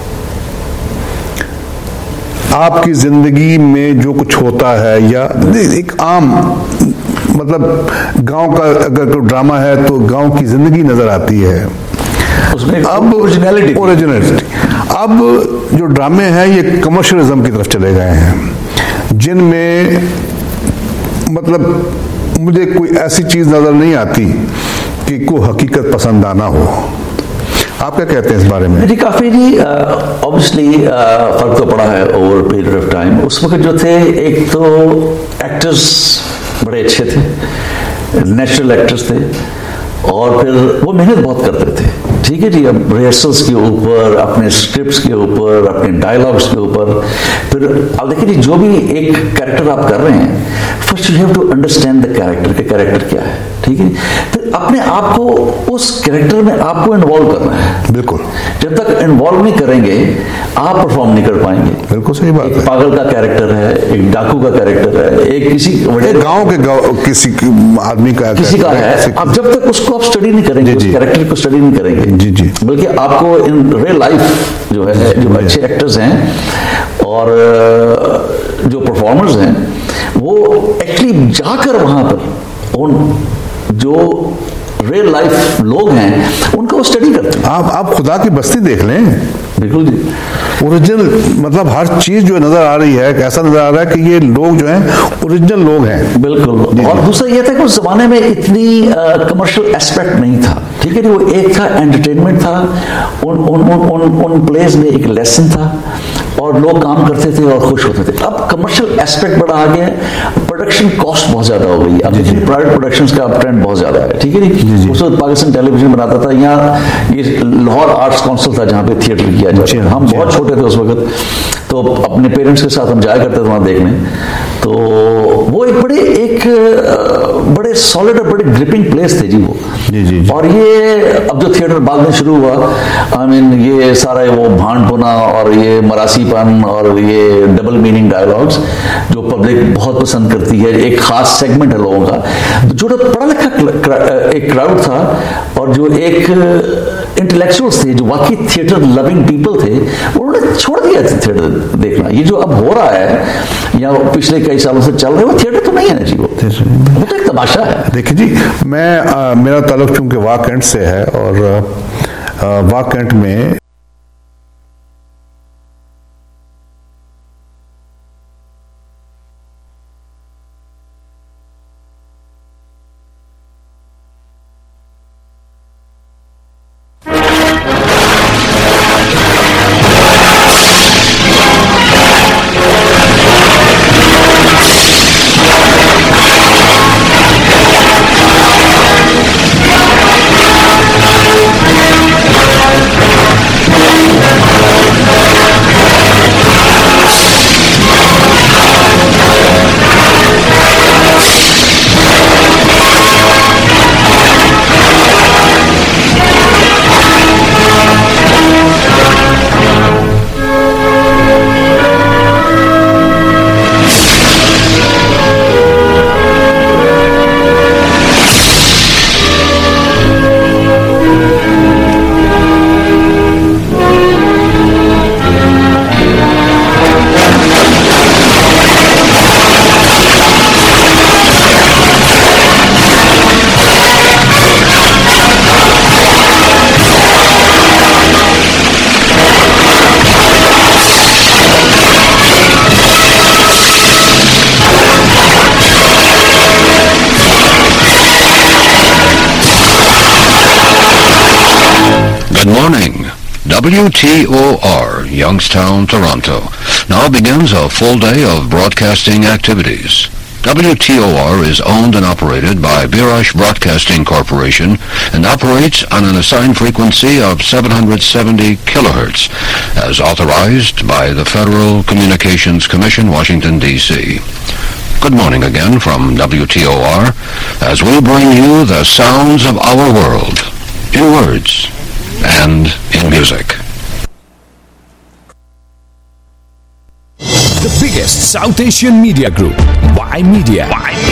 आपकी जिंदगी में जो कुछ होता है या एक आम मतलब गांव का अगर कोई ड्रामा है तो गांव की जिंदगी नजर आती है उसमें। अब ओरिजिनलिटी अब जो ड्रामे हैं ये कमर्शियलिज्म की तरफ चले गए हैं, जिनमें मतलब मुझे कोई ऐसी चीज नजर नहीं आती कि कोई हकीकत पसंद आना हो। आप क्या कहते हैं इस बारे में? जी काफी जी ऑब्वियसली फर्क तो पड़ा है ओवर पीरियड ऑफ टाइम। उस वक्त जो थे, एक तो एक्टर्स बड़े अच्छे थे, नेचुरल एक्टर्स थे और फिर वो मेहनत बहुत करते थे। ठीक है जी, अब रिहर्सल्स के ऊपर, अपने स्क्रिप्ट्स के ऊपर, अपने डायलॉग्स के ऊपर। फिर अब देखिए जी, जो भी एक कैरेक्टर आप कर रहे हैं, first you have to understand the character के कैरेक्टर क्या है। ठीक है, फिर अपने आप को उस कैरेक्टर में आपको इन्वॉल्व करना है। बिल्कुल। जब तक इन्वॉल्व नहीं करेंगे आप परफॉर्म नहीं कर पाएंगे। बिल्कुल सही बात है। पागल का कैरेक्टर है, एक डाकू का कैरेक्टर है, एक किसी गांव के किसी आदमी का किसी का है। अब जब तक उसको आप स्टडी नहीं करेंगे, उस कैरेक्टर को स्टडी नहीं करेंगे जी जी, बल्कि आपको इन रियल लाइफ जो है, जो अच्छे एक्टर्स हैं और जो परफॉर्मर्स हैं, वो एक्चुअली जाकर वहां पर उन जो रियल लाइफ लोग हैं उनको वो स्टडी करते हैं। आप खुदा की बस्ती देख लें। बिल्कुल जी, ओरिजिनल मतलब हर चीज जो नजर आ रही है, ऐसा नजर आ रहा है कि ये लोग जो हैं ओरिजिनल लोग हैं। बिल्कुल। और दूसरा ये था कि उस जमाने में इतनी कमर्शियल एस्पेक्ट नहीं था। ठीक है जी, वो एक था एंटरटेनमेंट था, उन प्लेस में एक लेसन था और लोग काम करते थे और खुश होते थे। अब कमर्शियल एस्पेक्ट बड़ा आ गया, प्रोडक्शन कॉस्ट बहुत ज्यादा हो गई। अब देखिए प्राइवेट प्रोडक्शंस का ट्रेंड बहुत ज्यादा है। ठीक है जी, उस वक्त पाकिस्तान टेलीविजन बनाता था, यहाँ ये लाहौर आर्ट्स काउंसिल था जहाँ पे थिएटर किया जाता था। हम बहुत छोटे थे उस वक्त, तो अपने पेरेंट्स के साथ हम जाया करते थे वहां देखने। तो वो एक बड़े सॉलिड और बड़े ग्रिपिंग प्लेस थे जी वो। जी। और ये अब जो थिएटर बाद में शुरू हुआ, आई मीन ये सारा वो भांडपुना और ये मरासीपन और ये डबल मीनिंग डायलॉग्स जो पब्लिक बहुत पसंद करती है, एक खास सेगमेंट है लोगों का, जो पढ़ा लिखा एक क्राउड था और जो एक इंटेलेक्चुअल्स थे, जो वाकई थिएटर लविंग पीपल थे, उन्होंने छोड़ दिया थिएटर देखना। ये जो अब हो रहा है या पिछले कई सालों से चल रहे, वो थिएटर तो नहीं है ना जी, वो तो एक तमाशा है। देखिए जी, मेरा ताल्लुक चूंकि वाक कैंट से है और वाक कैंट में WTOR, Youngstown, Toronto, now begins a full day of broadcasting activities. WTOR is owned and operated by Birash Broadcasting Corporation and operates on an assigned frequency of 770 kilohertz, as authorized by the Federal Communications Commission, Washington, D.C. Good morning again from WTOR, as we bring you the sounds of our world, in words and in music. The biggest South Asian media group, Y Media.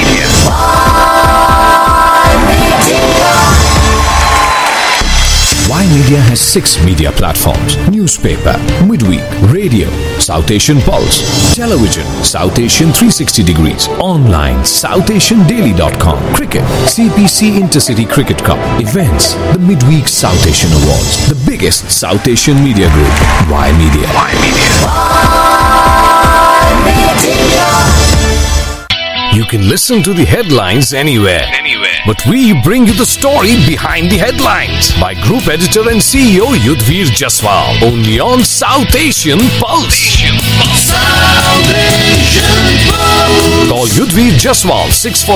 Y Media has 6 media platforms: newspaper, midweek, radio, South Asian Pulse, television, South Asian 360 Degrees, online, SouthAsianDaily.com, cricket, CPC Intercity Cricket Cup, events, the Midweek South Asian Awards. The biggest South Asian media group, Y Media. You can listen to the headlines anywhere. But we bring you the story behind the headlines by Group Editor and CEO Yudhvir Jaswal, only on South Asian Pulse. Call Yudhvir Jaswal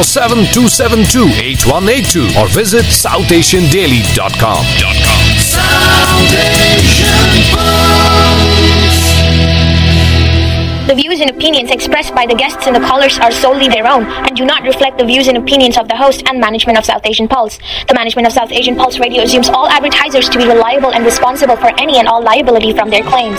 647-272-8182 or visit SouthAsianDaily.com. South Asian Pulse. The views and opinions expressed by the guests and the callers are solely their own and do not reflect the views and opinions of the host and management of South Asian Pulse. The management of South Asian Pulse Radio assumes all advertisers to be reliable and responsible for any and all liability from their claims.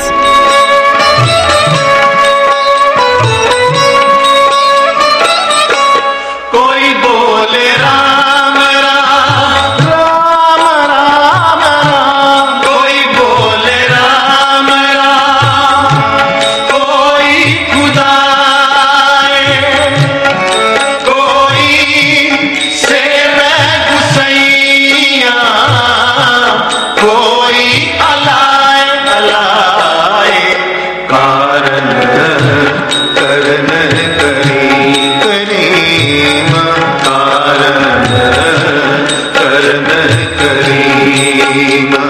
कोई बोले राम राम राम राम राम, कोई बोले राम राम, कोई खुदा कोई शेर गुसैया, कोई अलाए अलाए कारण करन करी करीम, कारण करन करीम,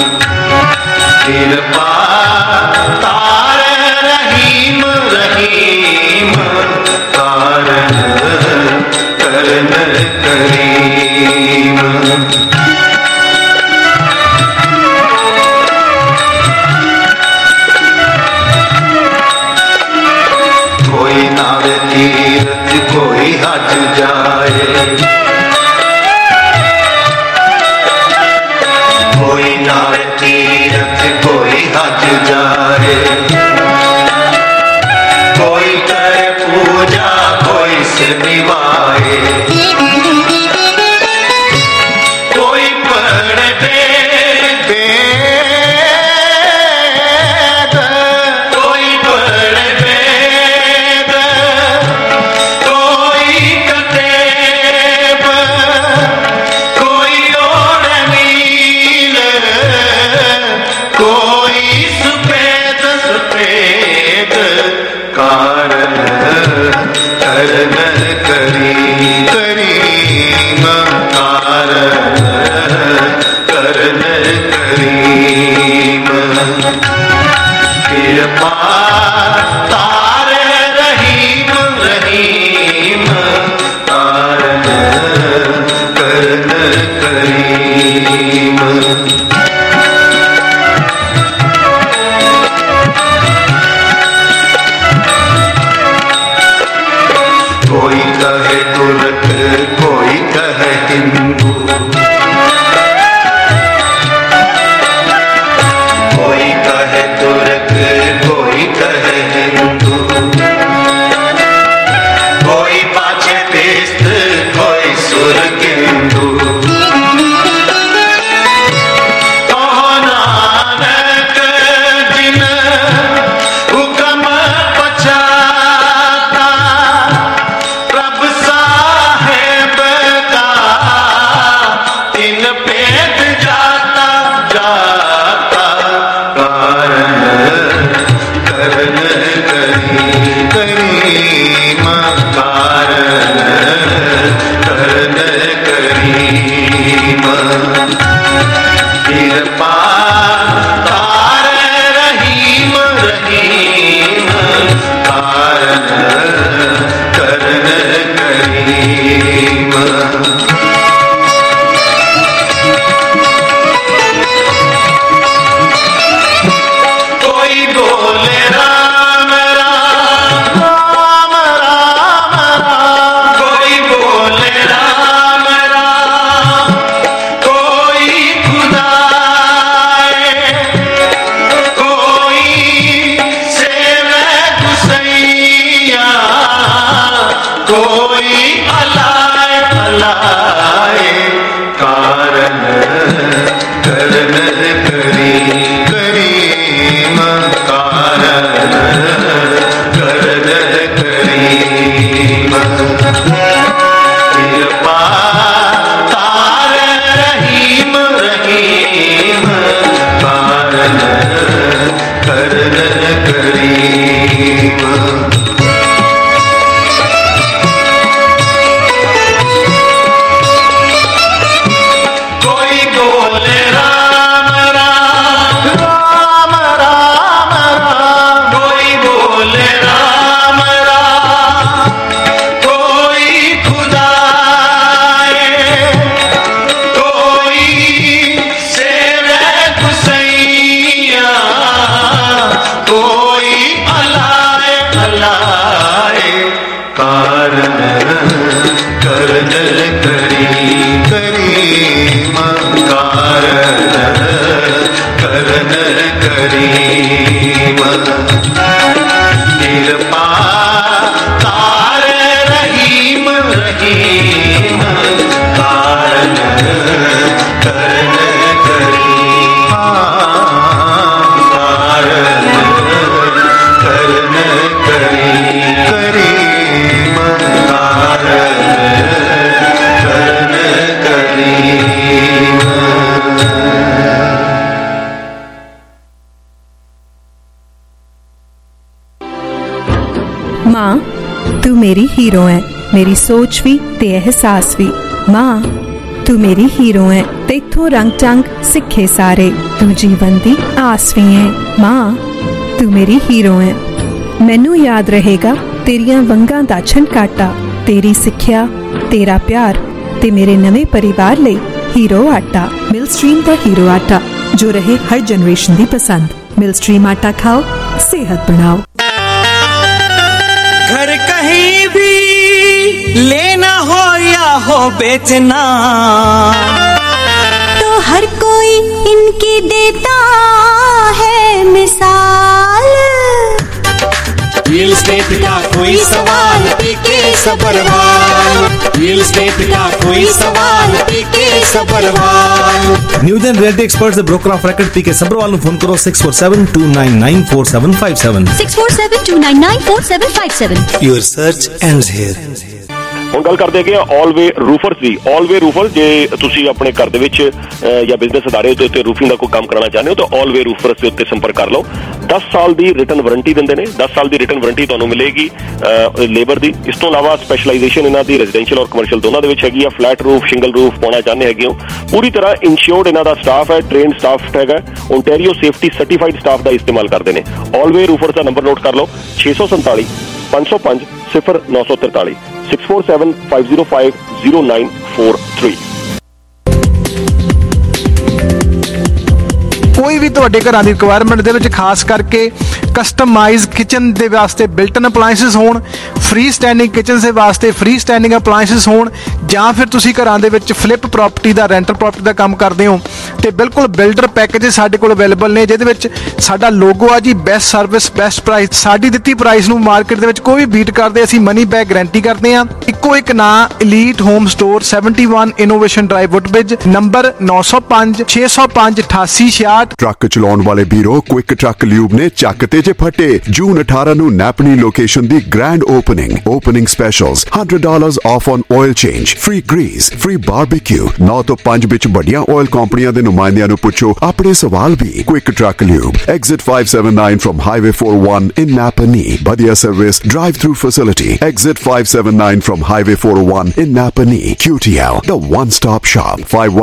कृपा तार रहीम रहीम, कारण करन करीम। कोई नावे तीरथ कोई हज जाए, कोई नावे तीरथ कोई हज जाए, कोई करे पूजा कोई सिर निभाए, कोई पढ़े वेद, कोई पढ़े वेद, कोई कतेब, कोई ओढ़ नील, कोई सफेद सफेद, कारण करन करी करीम, कारण करन करीम, कृपा तार रहीम रहीम, कारण करन करीम। कारण करण करी कारण करण करी कृपा तार रहीम रहीम कारण करण करी कारण करण करी करीम कारण करण करी। माँ तू मेरी हीरो है, मेरी सोच भी ते एहसास भी। माँ तू मेरी हीरो है, तेथों रंग टंग सिखे सारे, तू जीवन दी आस भी है। माँ तू मेरी हीरो है, मैनू याद रहेगा तेरियां वंगां दा छनकाटा, तेरी सिक्ख्या तेरा प्यार ते मेरे नवे परिवार ले हीरो आटा। मिल स्ट्रीम दा हीरो आटा जो रहे हर जनरेशन दी पसंद। मिल स्ट्रीम आटा खाओ, सेहत बनाओ। घर कहीं भी लेना हो या हो बेचना, तो हर कोई इनकी देता है मिसाल। रियल एस्टेट का कोई सवाल पीके सबरवाल, रियल एस्टेट का कोई सवाल पीके सबरवाल। न्यूजन realty experts the broker of record PK Sabharwal ਨੂੰ ਫੋਨ ਕਰੋ 6472994757 6472994757। Your search ends here। ਹੁਣ ਗੱਲ ਕਰਦੇ ਹੈਗੇ ਆਲਵੇ ਰੂਫਰਸ ਦੀ। ਆਲਵੇ ਰੂਫਰ ਜੇ ਤੁਸੀਂ ਆਪਣੇ ਘਰ ਦੇ ਵਿੱਚ ਜਾਂ ਬਿਜ਼ਨਸ ਅਦਾਰੇ ਦੇ ਉੱਤੇ ਰੂਫਿੰਗ ਦਾ ਕੋਈ ਕੰਮ ਕਰਾਉਣਾ ਚਾਹੁੰਦੇ ਹੋ ਤਾਂ ਆਲਵੇ ਰੂਫਰਸ ਦੇ ਉੱਤੇ ਸੰਪਰਕ ਕਰ ਲਓ। 10 ਸਾਲ ਦੀ ਰਿਟਰਨ ਵਾਰੰਟੀ ਦਿੰਦੇ ਨੇ। 10 ਸਾਲ ਦੀ ਰਿਟਰਨ ਵਾਰੰਟੀ ਤੁਹਾਨੂੰ ਮਿਲੇਗੀ ਲੇਬਰ ਦੀ। ਇਸ ਤੋਂ ਇਲਾਵਾ ਸਪੈਸ਼ਲਾਈਜੇਸ਼ਨ ਇਹਨਾਂ ਦੀ ਰੈਜ਼ੀਡੈਂਸ਼ੀਅਲ ਔਰ ਕਮਰਸ਼ੀਅਲ ਦੋਨਾਂ ਦੇ ਵਿੱਚ ਹੈਗੀ ਆ। ਫਲੈਟ ਰੂਫ ਸ਼ਿੰਗਲ ਰੂਫ ਪਾਉਣਾ ਚਾਹੁੰਦੇ ਹੈਗੇ ਹੋ, ਪੂਰੀ ਤਰ੍ਹਾਂ ਇੰਸ਼ੋਰਡ ਇਹਨਾਂ ਦਾ ਸਟਾਫ ਹੈ, ਟ੍ਰੇਨਡ ਸਟਾਫ ਹੈਗਾ, ਓਨਟਾਰੀਓ ਸੇਫਟੀ ਸਰਟੀਫਾਈਡ ਸਟਾਫ ਦਾ ਇਸਤੇਮਾਲ ਕਰਦੇ ਨੇ। ਆਲਵੇ ਰੂਫਰਸ ਦਾ ਨੰਬਰ ਨੋਟ ਕਰ ਲਓ 647 505 0943 6475050943। ਕੋਈ ਵੀ ਤੁਹਾਡੇ ਘਰਾਂ ਦੀ ਰਿਕੁਆਇਰਮੈਂਟ ਦੇ ਵਿੱਚ ਖਾਸ ਕਰਕੇ ਕਸਟਮਾਈਜ਼ ਕਿਚਨ ਦੇ ਵਾਸਤੇ ਬਿਲਟ-ਇਨ ਅਪਲਾਈਐਂਸਸ ਹੋਣ, ਫ੍ਰੀ ਸਟੈਂਡਿੰਗ ਕਿਚਨ ਦੇ ਵਾਸਤੇ ਫ੍ਰੀ ਸਟੈਂਡਿੰਗ ਅਪਲਾਈਐਂਸਸ ਹੋਣ, ਜਾਂ ਫਿਰ ਤੁਸੀਂ ਘਰਾਂ ਦੇ ਵਿੱਚ ਫਲਿੱਪ ਪ੍ਰਾਪਰਟੀ ਦਾ ਰੈਂਟਲ ਪ੍ਰਾਪਰਟੀ ਦਾ ਕੰਮ ਕਰਦੇ ਹੋ ਤੇ ਬਿਲਕੁਲ ਬਿਲਡਰ ਪੈਕੇਜ ਸਾਡੇ ਕੋਲ ਅਵੇਲੇਬਲ ਨੇ, ਜਿਹਦੇ ਵਿੱਚ ਸਾਡਾ ਲੋਗੋ ਆ ਜੀ ਬੈਸਟ ਸਰਵਿਸ ਬੈਸਟ ਪ੍ਰਾਈਸ। ਸਾਡੀ ਦਿੱਤੀ ਪ੍ਰਾਈਸ ਨੂੰ ਮਾਰਕੀਟ ਦੇ ਵਿੱਚ ਕੋਈ ਵੀ ਬੀਟ ਕਰਦੇ ਅਸੀਂ ਮਨੀ ਬੈਕ ਗਾਰੰਟੀ ਕਰਦੇ ਹਾਂ। ਇੱਕੋ ਇੱਕ ਨਾਂ elite home store 71 innovation drive Woodbridge, number 905 605 8866। Truck ਚਲਾਉਣ ਵਾਲੇ ਵੀਰੋ ਕੁਇਕ ਟਰੱਕ ਲਿਊਬ ਨੇ ਚੱਕ ਤੇ ਜੇ ਫਟੇ। ਜੂਨ 18 ਨੂੰ ਨੈਪਨੀ ਲੋਕੇਸ਼ਨ ਦੀ grand opening specials $100 off on oil change, free grease, free barbecue. 9 ਤੋਂ 5 ਵਿੱਚ ਵੱਡੀਆਂ ਆਇਲ ਕੰਪਨੀਆਂ ਦੇ ਨੁਮਾਇੰਦਿਆਂ ਨੂੰ ਪੁੱਛੋ ਆਪਣੇ ਸਵਾਲ ਵੀ। Quick truck lube, exit 579 from Highway 41 in Napa Knee, ਵਧੀਆ service, drive through facility, exit 579 from Highway 401 in Napa Knee, QTL, the one stop shop,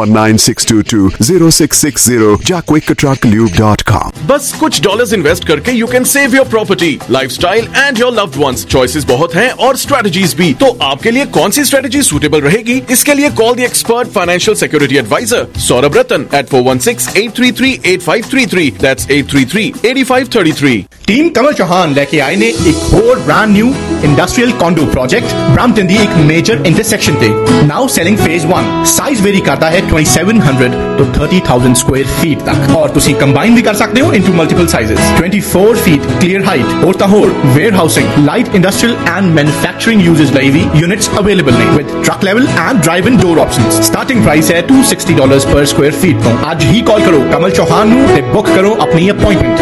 5196220660 ਜਾਂ quicktrucklube.com। बस कुछ डॉलर्स इन्वेस्ट करके you can save your property, lifestyle and your loved ones. Choices बहुत हैं और strategies भी। तो आपके लिए कौन सी स्ट्रेटजी सूटेबल रहेगी? इसके लिए call the expert financial security advisor Saurabh Ratan at 416-833-8533। That's 833-8533। Team Kamal Chauhan लेके आए ने एक होर brand new industrial condo project Brampton दी एक मेजर इंटरसेक्शन ते। Now selling phase 1। Size vary करता है 2700 to 30,000 स्क्वायर फीट तक, और तुसी कंबाइन भी कर सकते हो into multiple sizes. 24 feet clear height और ताहोर warehousing, light industrial and manufacturing uses ਲਈ ਵੀ यूनिट्स अवेलेबल ने with truck level and drive in door options. Starting price है $260 पर स्क्वायर फीट तो आज ही कॉल करो कमल चौहान ਨੂੰ ਤੇ बुक करो अपनी अपॉइंटमेंट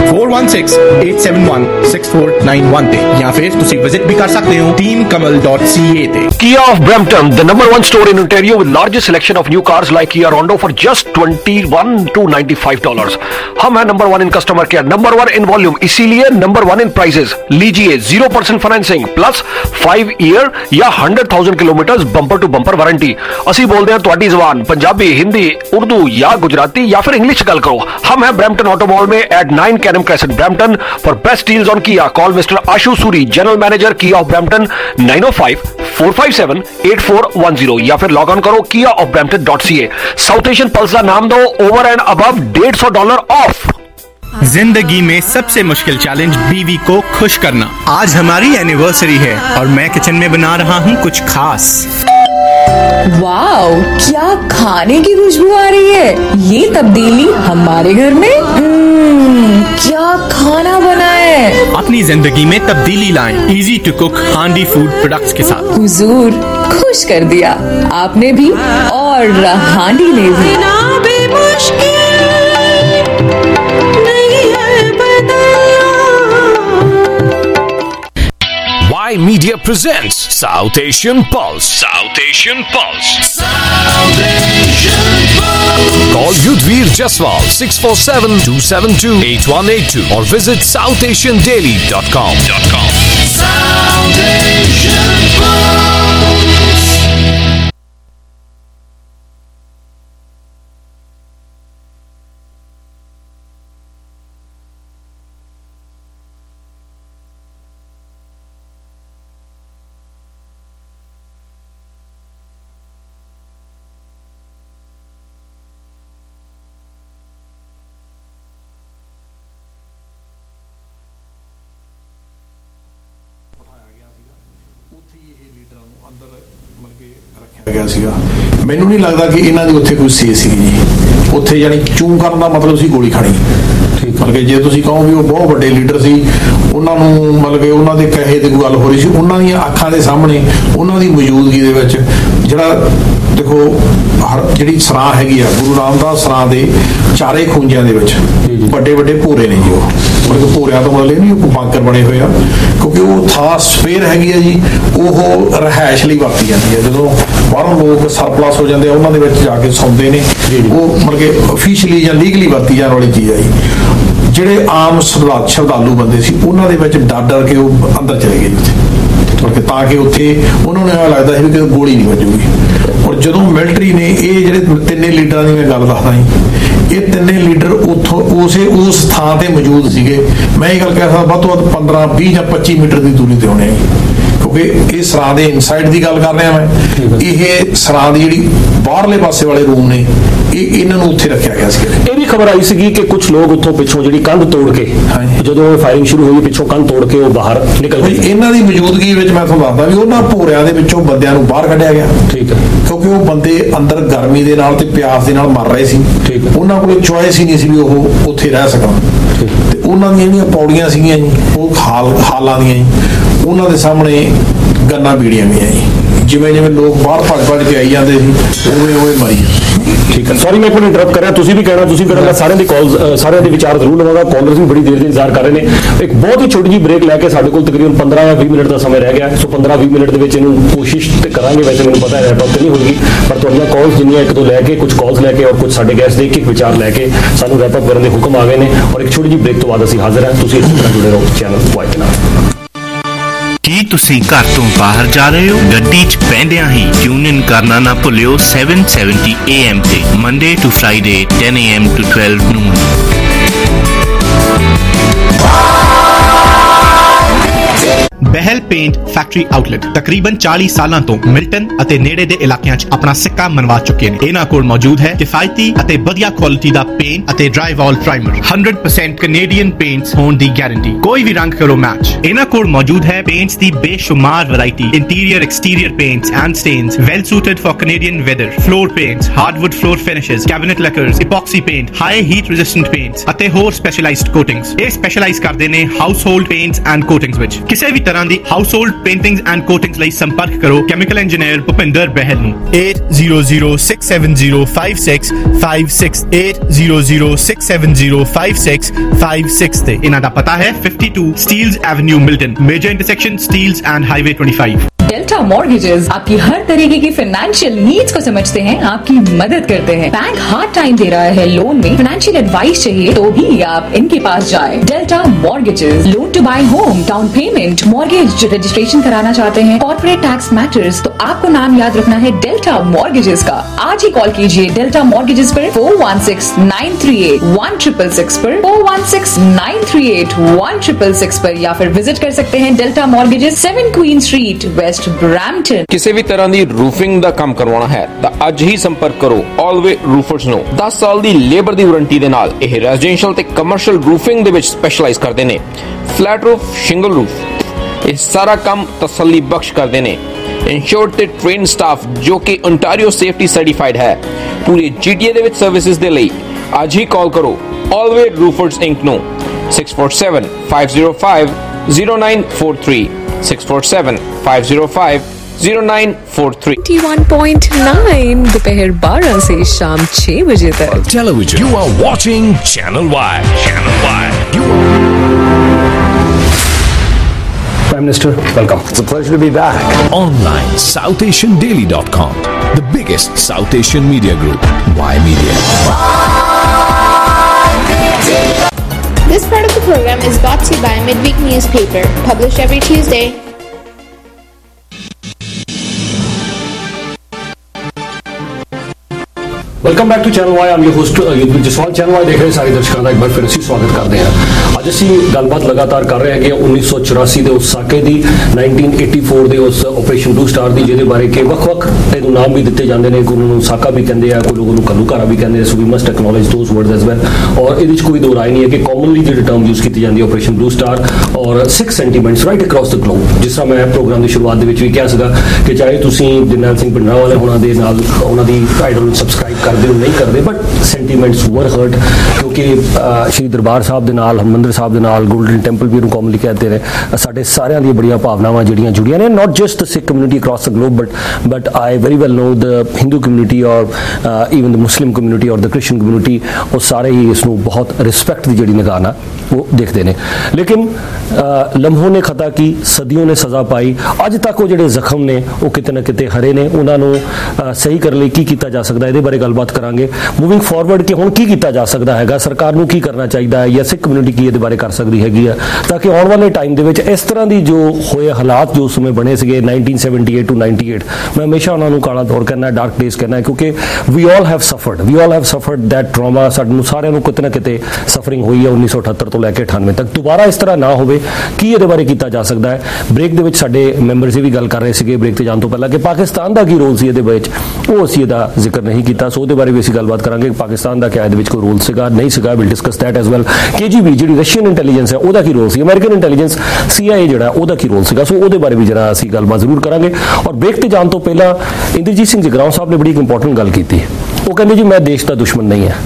416-871-6491 ਤੇ, ਜਾਂ ਫਿਰ ਤੁਸੀਂ ਵਿਜ਼ਿਟ ਵੀ ਕਰ ਸਕਦੇ ਹੋ teamkamal.ca ਤੇ। Kia of Brampton, the #1 store in Ontario with largest selection of new cars like Kia Rondo for just $21 to $95। हम हैं number 1 in customer care, number 1 in volume, इसीलिए नंबर 1 इन प्राइसेस। लीजिए 0% financing plus 5 year या 100,000 kilometre bumper to bumper warranty. ਅਸੀਂ ਬੋਲਦੇ ਹਾਂ ਤੁਹਾਡੀ ਜ਼ੁਬਾਨ पंजाबी, हिंदी, उर्दू या गुजराती या फिर इंग्लिश गल करो। हम हैं ब्रैम्पटन ऑटो मॉल में at 9 Canam crescent Brampton for best deals on Kia. Call mister Ashu Suri, general manager Kia of Brampton 905-457-8410 या फिर लॉग ऑन करो kiaofbrampton.ca। साउथ एशियन पल्स का नाम दो, ओवर एंड अबव $150 ऑफ। जिंदगी में सबसे मुश्किल चैलेंज बीवी को खुश करना। आज हमारी एनिवर्सरी है और मैं किचन में बना रहा हूँ कुछ खास। वाओ, क्या खाने की खुशबू आ रही है। ये तब्दीली हमारे घर में। क्या खाना बना है। अपनी जिंदगी में तब्दीली लाएं easy to cook Handi food products के साथ। हुजूर, खुश कर दिया आपने भी और हांडी ने भी। Y Media presents South Asian Pulse. South Asian Pulse. South Asian Pulse. Call Yudhvir Jaswal 647-272-8182 or visit southasiandaily.com. South Asian Pulse. ਗਿਆ ਸੀਗਾ। ਮੈਨੂੰ ਨਹੀਂ ਲੱਗਦਾ ਕਿ ਇਹਨਾਂ ਦੀ ਉੱਥੇ ਕੋਈ ਸੇ ਸੀਗੀ ਜੀ। ਉੱਥੇ ਜਾਨੀ ਚੂੰ ਕਰਨ ਦਾ ਮਤਲਬ ਸੀ ਗੋਲੀ ਖਾਣੀ। ਮਤਲਬ ਕਿ ਜੇ ਤੁਸੀਂ ਕਹੋ ਵੀ ਉਹ ਬਹੁਤ ਵੱਡੇ ਲੀਡਰ ਸੀ, ਉਹਨਾਂ ਨੂੰ ਮਤਲਬ ਕਿ ਉਹਨਾਂ ਦੇ ਕਹੇ ਤੇ ਕੋਈ ਗੱਲ ਹੋ ਰਹੀ ਸੀ, ਉਹਨਾਂ ਦੀਆਂ ਅੱਖਾਂ ਦੇ ਸਾਹਮਣੇ ਉਹਨਾਂ ਦੀ ਮੌਜੂਦਗੀ ਦੇ ਵਿੱਚ ਜਿਹੜਾ ਦੇਖੋ ਜਿਹੜੀ ਸਰਾਂ ਹੈਗੀ ਆ ਗੁਰੂ ਰਾਮਦਾਸ ਸਰਾਂ ਦੇ ਚਾਰੇ ਖੂੰਜਿਆਂ ਦੇ ਵਿੱਚ ਵੱਡੇ ਵੱਡੇ ਭੋਰੇ ਨੇ ਜੀ। ਉਹ ਮਤਲਬ ਭੋਰਿਆਂ ਤੋਂ ਮਤਲਬ ਨਹੀਂ ਉਹ ਬਾਂਕਰ ਬਣੇ ਹੋਏ ਆ, ਕਿਉਂਕਿ ਉਹ ਥਾਂ ਸਪੇਅਰ ਹੈਗੀ ਆ ਜੀ। ਉਹ ਰਿਹਾਇਸ਼ ਲਈ ਵਰਤੀ ਜਾਂਦੀ ਹੈ। ਜਦੋਂ ਬਾਹਰੋਂ ਲੋਕ ਸਰਪਲਸ ਹੋ ਜਾਂਦੇ ਆ ਉਹਨਾਂ ਦੇ ਵਿੱਚ ਜਾ ਕੇ ਸੌਂਦੇ ਨੇ। ਉਹ ਮਤਲਬ ਕਿ ਅਫੀਸ਼ੀਅਲੀ ਜਾਂ ਲੀਗਲੀ ਵਰਤੀ ਜਾਣ ਵਾਲੀ ਚੀਜ਼ ਆ ਜੀ। ਜਿਹੜੇ ਆਮ ਸ਼ਰਧਾਲੂ ਬੰਦੇ ਸੀ ਉਹਨਾਂ ਦੇ ਵਿੱਚ ਡਰ ਡਰ ਕੇ ਉਹ ਅੰਦਰ ਚਲੇ ਗਏ ਤਾਂ ਕਿ ਉੱਥੇ ਉਹਨਾਂ ਨੂੰ ਲੱਗਦਾ ਸੀ ਵੀ ਕਿ ਗੋਲੀ ਨਹੀਂ ਵੱਜੂਗੀ। ਔਰ ਜਦੋਂ ਮਿਲਟਰੀ ਨੇ ਇਹ ਜਿਹੜੇ ਤਿੰਨੇ ਲੀਡਰਾਂ ਦੀ ਮੈਂ ਗੱਲ ਦੱਸਦਾ ਸੀ, ਇਹ ਤਿੰਨੇ ਲੀਡਰ ਉੱਥੋਂ ਉਸ ਥਾਂ ਤੇ ਮੌਜੂਦ ਸੀਗੇ। ਮੈਂ ਇਹ ਗੱਲ ਕਹਿ ਸਕਦਾ ਵੱਧ ਤੋਂ ਵੱਧ 15, 20 ਜਾਂ 25 ਮੀਟਰ ਦੀ ਦੂਰੀ ਤੇ ਹੋਣੇ, ਕਿਉਂਕਿ ਇਹ ਸਰਾਂ ਦੇ ਇਨਸਾਈਡ ਦੀ ਗੱਲ ਕਰ ਰਿਹਾ ਮੈਂ। ਇਹ ਸਰਾਂ ਦੀ ਜਿਹੜੀ ਬਾਹਰਲੇ ਪਾਸੇ ਵਾਲੇ ਰੂਮ ਨੇ ਇਹਨਾਂ ਨੂੰ ਉੱਥੇ ਰੱਖਿਆ ਗਿਆ ਸੀ। ਇਹ ਵੀ ਖਬਰ ਆਈ ਸੀਗੀ ਕਿ ਕੁਝ ਲੋਕ ਉੱਥੋਂ ਪਿੱਛੋਂ ਜਿਹੜੀ ਕੰਧ ਤੋੜ ਕੇ ਜਦੋਂ ਫਾਇਰਿੰਗ ਸ਼ੁਰੂ ਹੋਈ ਪਿੱਛੋਂ ਕੰਧ ਤੋੜ ਕੇ ਉਹ ਬਾਹਰ ਨਿਕਲ ਗਏ। ਇਹਨਾਂ ਦੀ ਮੌਜੂਦਗੀ ਵਿੱਚ ਮੈਂ ਤੁਹਾਨੂੰ ਦੱਸਦਾ ਵੀ ਉਹਨਾਂ ਭੋਰਿਆਂ ਦੇ ਵਿੱਚੋਂ ਬੰਦਿਆਂ ਨੂੰ ਬਾਹਰ ਕੱਢਿਆ ਗਿਆ। ਠੀਕ ਹੈ, ਕਿਉਂਕਿ ਉਹ ਬੰਦੇ ਅੰਦਰ ਗਰਮੀ ਦੇ ਨਾਲ ਤੇ ਪਿਆਸ ਦੇ ਨਾਲ ਮਰ ਰਹੇ ਸੀ। ਉਹਨਾਂ ਕੋਲ ਚੋਇਸ ਹੀ ਨਹੀਂ ਸੀ ਵੀ ਉਹ ਉੱਥੇ ਰਹਿ ਸਕਣ। ਤੇ ਉਹਨਾਂ ਦੀਆਂ ਜਿਹੜੀਆਂ ਪੌੜੀਆਂ ਸੀਗੀਆਂ ਜੀ ਉਹ ਹਾਲਾਂ ਦੀਆਂ ਜੀ, ਉਹਨਾਂ ਦੇ ਸਾਹਮਣੇ ਗੰਨਾਂ ਬੀੜੀਆਂ ਗਈਆਂ ਜੀ। ਜਿਵੇਂ ਜਿਵੇਂ ਲੋਕ ਬਾਹਰ ਭੱਜ ਕੇ ਆਈ ਜਾਂਦੇ ਸੀ ਉਵੇਂ ਮਰੀ। ਠੀਕ ਹੈ, ਸੌਰੀ ਮੈਂ ਇੱਕ ਮਿੰਟ ਇੰਟਰਪਟ ਕਰ ਰਿਹਾ। ਤੁਸੀਂ ਵੀ ਕਹਿਣਾ ਸਾਰਿਆਂ ਦੀ ਕਾਲਸ, ਸਾਰਿਆਂ ਦੇ ਵਿਚਾਰ ਜ਼ਰੂਰ ਲਵਾਂਗਾ। ਕਾਲਰਸ ਵੀ ਬੜੀ ਦੇਰ ਦੇ ਇੰਤਜ਼ਾਰ ਕਰ ਰਹੇ ਨੇ। ਇੱਕ ਬਹੁਤ ਹੀ ਛੋਟੀ ਜਿਹੀ ਬ੍ਰੇਕ ਲੈ ਕੇ ਸਾਡੇ ਕੋਲ ਤਕਰੀਬਨ 15 ਜਾਂ 20 ਮਿੰਟ ਦਾ ਸਮਾਂ ਰਹਿ ਗਿਆ। ਸੋ 15-20 ਮਿੰਟ ਦੇ ਵਿੱਚ ਇਹਨੂੰ ਕੋਸ਼ਿਸ਼ ਤੇ ਕਰਾਂਗੇ। ਵੈਸੇ ਮੈਨੂੰ ਪਤਾ ਹੈ ਰੈਪ ਅਪ ਨਹੀਂ ਹੋਏਗੀ, ਪਰ ਤੁਹਾਡੀਆਂ ਕਾਲਸ ਜਿੰਨੀਆਂ ਇੱਕ ਤੋਂ ਲੈ ਕੇ ਕੁਝ ਕਾਲਸ ਲੈ ਕੇ ਔਰ ਕੁਝ ਸਾਡੇ ਗੈਸਟ ਦੇ ਇੱਕ ਵਿਚਾਰ ਲੈ ਕੇ ਸਾਨੂੰ ਰੈਪ ਅਪ ਕਰਨ ਦੇ ਹੁਕਮ ਆ ਗਏ ਨੇ। ਔਰ ਇੱਕ ਛੋਟੀ ਜਿਹੀ ਬ੍ਰੇਕ ਤੋਂ ਬਾਅਦ ਅਸੀਂ ਹਾਜ਼ਰ ਹਾਂ। ਤੁਸੀਂ ਇਸੇ ਤਰ੍ਹਾਂ ਜੁੜੇ ਰਹੋ ਚੈਨਲ ਪੁਆਇੰਟ ਨਾਲ। ਕੀ ਤੁਸੀਂ ਘਰ ਤੋਂ ਬਾਹਰ ਜਾ ਰਹੇ ਹੋ? ਗੱਡੀ 'ਚ ਪੈਂਦਿਆਂ ਹੀ ਟਿਊਨ ਇਨ ਕਰਨਾ ਨਾ ਭੁੱਲਿਓ 770 AM ਤੇ Monday to Friday 10 AM to 12 noon। Behl paint factory outlet ਤਕਰੀਬਨ 40 ਸਾਲਾਂ ਤੋਂ ਮਿਲਟਨ ਅਤੇ ਨੇੜੇ ਦੇ ਇਲਾਕਿਆਂ 'ਚ ਆਪਣਾ ਸਿੱਕਾ ਮਨਵਾ ਚੁੱਕੇ ਨੇ। ਇਹਨਾਂ ਕੋਲ ਮੌਜੂਦ ਹੈ ਕਿਫਾਇਤੀ ਅਤੇ ਵਧੀਆ ਕੁਆਲਿਟੀ ਦਾ ਪੇਂਟ ਅਤੇ ਡਰਾਈਵਾਲ ਪ੍ਰਾਈਮਰ। 100% ਕੈਨੇਡੀਅਨ ਪੇਂਟਸ ਹੋਣ ਦੀ ਗਾਰੰਟੀ। ਕੋਈ ਵੀ ਰੰਗ ਕਰੋ ਮੈਚ। ਇਹਨਾਂ ਕੋਲ ਮੌਜੂਦ ਹੈ ਪੇਂਟਸ ਦੀ ਬੇਸ਼ੁਮਾਰ variety. Interior exterior paints and stains well suited for Canadian weather. Floor paints, hardwood floor finishes, cabinet lacquers, epoxy paint, high heat resistant paints ਅਤੇ ਹੋਰ ਸਪੈਸ਼ਲਾਈਜ਼ਡ ਕੋਟਿੰਗਸ। ਇਹ ਸਪੈਸ਼ਲਾਈਜ਼ ਕਰਦੇ ਨੇ ਹਾਊਸਹੋਲਡ ਪੇਂਟਸ ਐਂਡ ਕੋਟਿੰਗਸ ਵਿੱਚ। ਕਿਸੇ ਵੀ ਤਰ੍ਹਾਂ ਦੀ ਹਾਊਸਹੋਲਡ ਪੇਂਟਿੰਗਸ ਐਂਡ ਕੋਟਿੰਗਸ ਲਈ ਸੰਪਰਕ ਕਰੋ ਕੈਮੀਕਲ ਇੰਜੀਨੀਅਰ ਭੁਪਿੰਦਰ ਬਹਿਲ ਨੂੰ 8006705656 8006705656 ਤੇ। ਇਹਨਾਂ ਦਾ ਪਤਾ ਹੈ 52 Steeles avenue Milton, major intersection Steeles and highway 25। Delta mortgages आपकी हर तरीके की फाइनेंशियल नीड्स को समझते हैं, आपकी मदद करते हैं। बैंक हार्ड टाइम दे रहा है लोन में, फाइनेंशियल एडवाइस चाहिए तो भी आप इनके पास जाएं। Delta mortgages, loan to buy home, down payment, mortgage registration कराना चाहते हैं, कॉर्पोरेट टैक्स मैटर्स, तो आपको नाम याद रखना है डेल्टा मॉर्गेजेस का। आज ही कॉल कीजिए डेल्टा मॉर्गेजेस पर 4169381666 पर 4169381666 पर, या फिर विजिट कर सकते हैं Delta mortgages 7 queen street, west west Brampton. ਕਿਸੇ ਵੀ ਤਰ੍ਹਾਂ ਦੀ ਰੂਫਿੰਗ ਦਾ ਕੰਮ ਕਰਵਾਉਣਾ ਹੈ ਤਾਂ ਅੱਜ ਹੀ ਸੰਪਰਕ ਕਰੋ ਆਲਵੇ ਰੂਫਰਸ ਨੂੰ। 10 ਸਾਲ ਦੀ ਲੇਬਰ ਦੀ ਵਾਰੰਟੀ ਦੇ ਨਾਲ ਇਹ ਰੈਜ਼ੀਡੈਂਸ਼ੀਅਲ ਤੇ ਕਮਰਸ਼ੀਅਲ ਰੂਫਿੰਗ ਦੇ ਵਿੱਚ ਸਪੈਸ਼ਲਾਈਜ਼ ਕਰਦੇ ਨੇ। ਫਲੈਟ ਰੂਫ, ਸ਼ਿੰਗਲ ਰੂਫ, ਇਹ ਸਾਰਾ ਕੰਮ ਤਸੱਲੀ ਬਖਸ਼ ਕਰਦੇ ਨੇ। ਇੰਸ਼ੋਰਡ ਤੇ ਟ੍ਰੇਨਡ ਸਟਾਫ ਜੋ ਕਿ ਓਨਟਾਰੀਓ ਸੇਫਟੀ ਸਰਟੀਫਾਈਡ ਹੈ। ਪੂਰੇ GTA ਦੇ ਵਿੱਚ ਸਰਵਿਸਿਜ਼ ਦੇ ਲਈ ਅੱਜ ਹੀ ਕਾਲ ਕਰੋ ਆਲਵੇ ਰੂਫਰਸ ਇੰਕ ਨੂੰ 647-505-0943 647-505-0943। 91.9 दोपहर 12 से शाम 6 बजे तक। Television. You are watching Channel Y. Channel Y. Prime Minister, welcome. It's a pleasure to be back. Online, SouthAsianDaily.com. The biggest South Asian media group. Y Media. This part of the program is brought to you by Midweek Newspaper, published every Tuesday. Welcome back to channel Y. I'm your host UP Jaswal. Channel Y ਦੇਖ ਰਹੇ ਸਾਰੇ ਦਰਸ਼ਕਾਂ ਦਾ ਇੱਕ ਵਾਰ ਫਿਰ ਅਸੀਂ ਸਵਾਗਤ ਕਰਦੇ ਹਾਂ। ਅੱਜ ਅਸੀਂ ਗੱਲਬਾਤ ਲਗਾਤਾਰ ਕਰ ਰਹੇ ਹਾਂ 1984 ਦੇ ਉਸ ਸਾਕੇ ਦੀ, 1984 ਦੇ ਉਸ ਆਪਰੇਸ਼ਨ ਬਲੂ ਸਟਾਰ ਦੀ, ਜਿਹਦੇ ਬਾਰੇ ਕਿ ਵੱਖ-ਵੱਖ ਇਹਨੂੰ ਨਾਮ ਵੀ ਦਿੱਤੇ ਜਾਂਦੇ ਨੇ। ਕੋਈ ਨੂੰ ਸਾਕਾ ਵੀ ਕਹਿੰਦੇ ਆ, ਕੋਈ ਲੋਕ ਉਹਨੂੰ ਕੱਲੂਘਾਰਾ ਵੀ ਕਹਿੰਦੇ ਆ। So we must acknowledge those words as well. ਔਰ ਇਹਦੇ 'ਚ ਕੋਈ ਦੋ ਰਾਏ ਨਹੀਂ ਹੈ ਕਿ ਕਾਮਨਲੀ ਜਿਹੜੀ ਟਰਮ ਯੂਜ਼ ਕੀਤੀ ਜਾਂਦੀ ਹੈ ਆਪਰੇਸ਼ਨ ਬਲੂ ਸਟਾਰ ਔਰ Sikh sentiments right across the globe. ਜਿਸ ਤਰ੍ਹਾਂ ਮੈਂ ਪ੍ਰੋਗਰਾਮ ਦੀ ਸ਼ੁਰੂਆਤ ਦੇ ਵਿੱਚ ਵੀ ਕਿਹਾ ਸੀਗਾ ਕਿ ਚਾਹੇ ਤੁਸੀਂ ਜਰਨੈਲ ਸਿੰਘ ਭਿੰਡਰਾਂਵਾਲੇ ਹੋਣਾ ਦੇ ਨਾਲ ਉਹਨਾਂ ਦੀ ਆਈਡਲ ਨੂੰ ਸਬਸਕ੍ਰਾਈਬ ਕਰਦੇ ਹੋ ਨਹੀਂ ਕਰਦੇ, ਬਟ ਸੈਂਟੀਮੈਂਟਸ ਵਰ ਹਰਟ ਕਿਉਂਕਿ ਸ਼੍ਰੀ ਦਰਬਾਰ ਸਾਹਿਬ ਦੇ ਨਾਲ, ਹਰਿਮੰਦਰ ਸਾਹਿਬ ਦੇ ਨਾਲ, ਗੋਲਡਨ ਟੈਂਪਲ ਵੀ ਇਹਨੂੰ ਕਾਮਨਲੀ ਕਹਿੰਦੇ ਨੇ। ਸਾਡੇ ਸਾਰਿਆਂ ਦੀਆਂ ਬੜੀਆਂ ਭਾਵਨਾਵਾਂ ਜਿਹੜੀਆਂ ਜੁੜੀਆਂ ਨੇ, not just the Sikh community across the globe but I very well know the Hindu community ਔਰ ਈਵਨ ਦ ਮੁਸਲਿਮ ਕਮਿਊਨਿਟੀ ਔਰ ਦ ਕ੍ਰਿਸਚਨ ਕਮਿਊਨਿਟੀ। ਉਹ ਸਾਰੇ ਹੀ ਇਸ ਨੂੰ ਬਹੁਤ ਰਿਸਪੈਕਟ ਦੀ ਜਿਹੜੀ ਨਿਗਾਹ ਨਾਲ ਉਹ ਦੇਖਦੇ ਨੇ। ਲੇਕਿਨ ਲਮਹੋਂ ਨੇ ਖਤਾ ਕੀ, ਸਦੀਆਂ ਨੇ ਸਜ਼ਾ ਪਾਈ। ਅੱਜ ਤੱਕ ਉਹ ਜਿਹੜੇ ਜ਼ਖਮ ਨੇ ਉਹ ਕਿਤੇ ਨਾ ਕਿਤੇ ਹਰੇ ਨੇ। ਉਹਨਾਂ ਨੂੰ ਸਹੀ ਕਰਨ ਲਈ ਕੀ ਕੀਤਾ ਜਾ ਸਕਦਾ, ਇਹਦੇ ਬਾਰੇ ਗੱਲਬਾਤ ਕਰਾਂਗੇ। ਮੂਵਿੰਗ ਫਾਰਵਰਡ ਕਿ ਹੁਣ ਕੀ ਕੀਤਾ ਜਾ ਸਕਦਾ ਹੈਗਾ, ਸਰਕਾਰ ਨੂੰ ਕੀ ਕਰਨਾ ਚਾਹੀਦਾ ਹੈ ਜਾਂ ਸਿੱਖ ਕਮਿਊਨਿਟੀ ਕੀ ਇਹਦੇ ਬਾਰੇ ਕਰ ਸਕਦੀ ਹੈਗੀ ਆ, ਤਾਂ ਕਿ ਆਉਣ ਵਾਲੇ ਟਾਈਮ ਦੇ ਵਿੱਚ ਇਸ ਤਰ੍ਹਾਂ ਦੀ ਜੋ ਹੋਏ ਹਾਲਾਤ ਜੋ ਉਸ ਸਮੇਂ ਬਣੇ ਸੀਗੇ 1978 to 98, ਮੈਂ ਹਮੇਸ਼ਾ ਉਹਨਾਂ ਨੂੰ ਕਾਲਾ ਦੌਰ ਕਹਿੰਦਾ, ਡਾਰਕ ਡੇਜ਼ ਕਹਿੰਦਾ, ਕਿਉਂਕਿ we all have suffered that trauma. ਸਾਨੂੰ ਸਾਰਿਆਂ ਨੂੰ ਕਿਤੇ ਨਾ ਕਿਤੇ ਸਫਰਿੰਗ ਹੋਈ ਹੈ 1978 ਤੋਂ ਲੈ ਕੇ 98 ਤੱਕ। ਦੁਬਾਰਾ ਇਸ ਤਰ੍ਹਾਂ ਨਾ ਹੋਵੇ, ਕੀ ਇਹਦੇ ਬਾਰੇ ਕੀਤਾ ਜਾ ਸਕਦਾ ਹੈ। ਬ੍ਰੇਕ ਦੇ ਵਿੱਚ ਸਾਡੇ ਮੈਂਬਰਸ ਇਹ ਵੀ ਗੱਲ ਕਰ ਰਹੇ ਸੀਗੇ ਬ੍ਰੇਕ ਤੇ ਜਾਣ ਤੋਂ ਪਹਿਲਾਂ ਕਿ ਪਾਕਿਸਤਾਨ ਦਾ ਕੀ ਰੋਲ ਸੀ ਇਹਦੇ ਵਿੱਚ, ਉਹ ਅਸੀਂ ਇਹਦਾ ਜ਼ਿਕਰ ਨਹੀਂ ਕੀਤਾ। ਸੋ ਉਹਦੇ ਬਾਰੇ ਵੀ ਅਸੀਂ ਗੱਲਬਾਤ ਕਰਾਂਗੇ। ਪਾਕਿਸਤਾਨ ਦਾ ਕਿਆ ਇਹਦੇ ਵਿੱਚ ਕੋਈ ਰੋਲ ਸੀਗਾ, ਨਹੀਂ ਸੀਗਾ, will discuss that as well. KGB ਜਿਹੜੀ ਰਸ਼ੀਅਨ ਇੰਟੈਲੀਜੈਂਸ ਹੈ ਉਹਦਾ ਕੀ ਰੋਲ ਸੀ, ਅਮਰੀਕਨ ਇੰਟੈਲੀਜੈਂਸ CIA ਜਿਹੜਾ ਉਹਦਾ ਕੀ ਰੋਲ ਸੀਗਾ। ਸੋ ਉਹਦੇ ਬਾਰੇ ਵੀ ਜਰਾ ਅਸੀਂ ਗੱਲਬਾਤ ਜ਼ਰੂਰ ਕਰਾਂਗੇ। ਔਰ ਬ੍ਰੇਕ ਤੇ ਜਾਣ ਤੋਂ ਪਹਿਲਾਂ ਇੰਦਰਜੀਤ ਸਿੰਘ ਜਗਰਾਉਂ ਸਾਹਿਬ ਨੇ ਬੜੀ ਇੰਪੋਰਟੈਂਟ ਗੱਲ ਕੀਤੀ। ਉਹ ਕਹਿੰਦੇ ਜੀ ਮੈਂ ਦੇਸ਼ ਦਾ ਦੁਸ਼ਮਣ ਨਹੀਂ ਹਾਂ।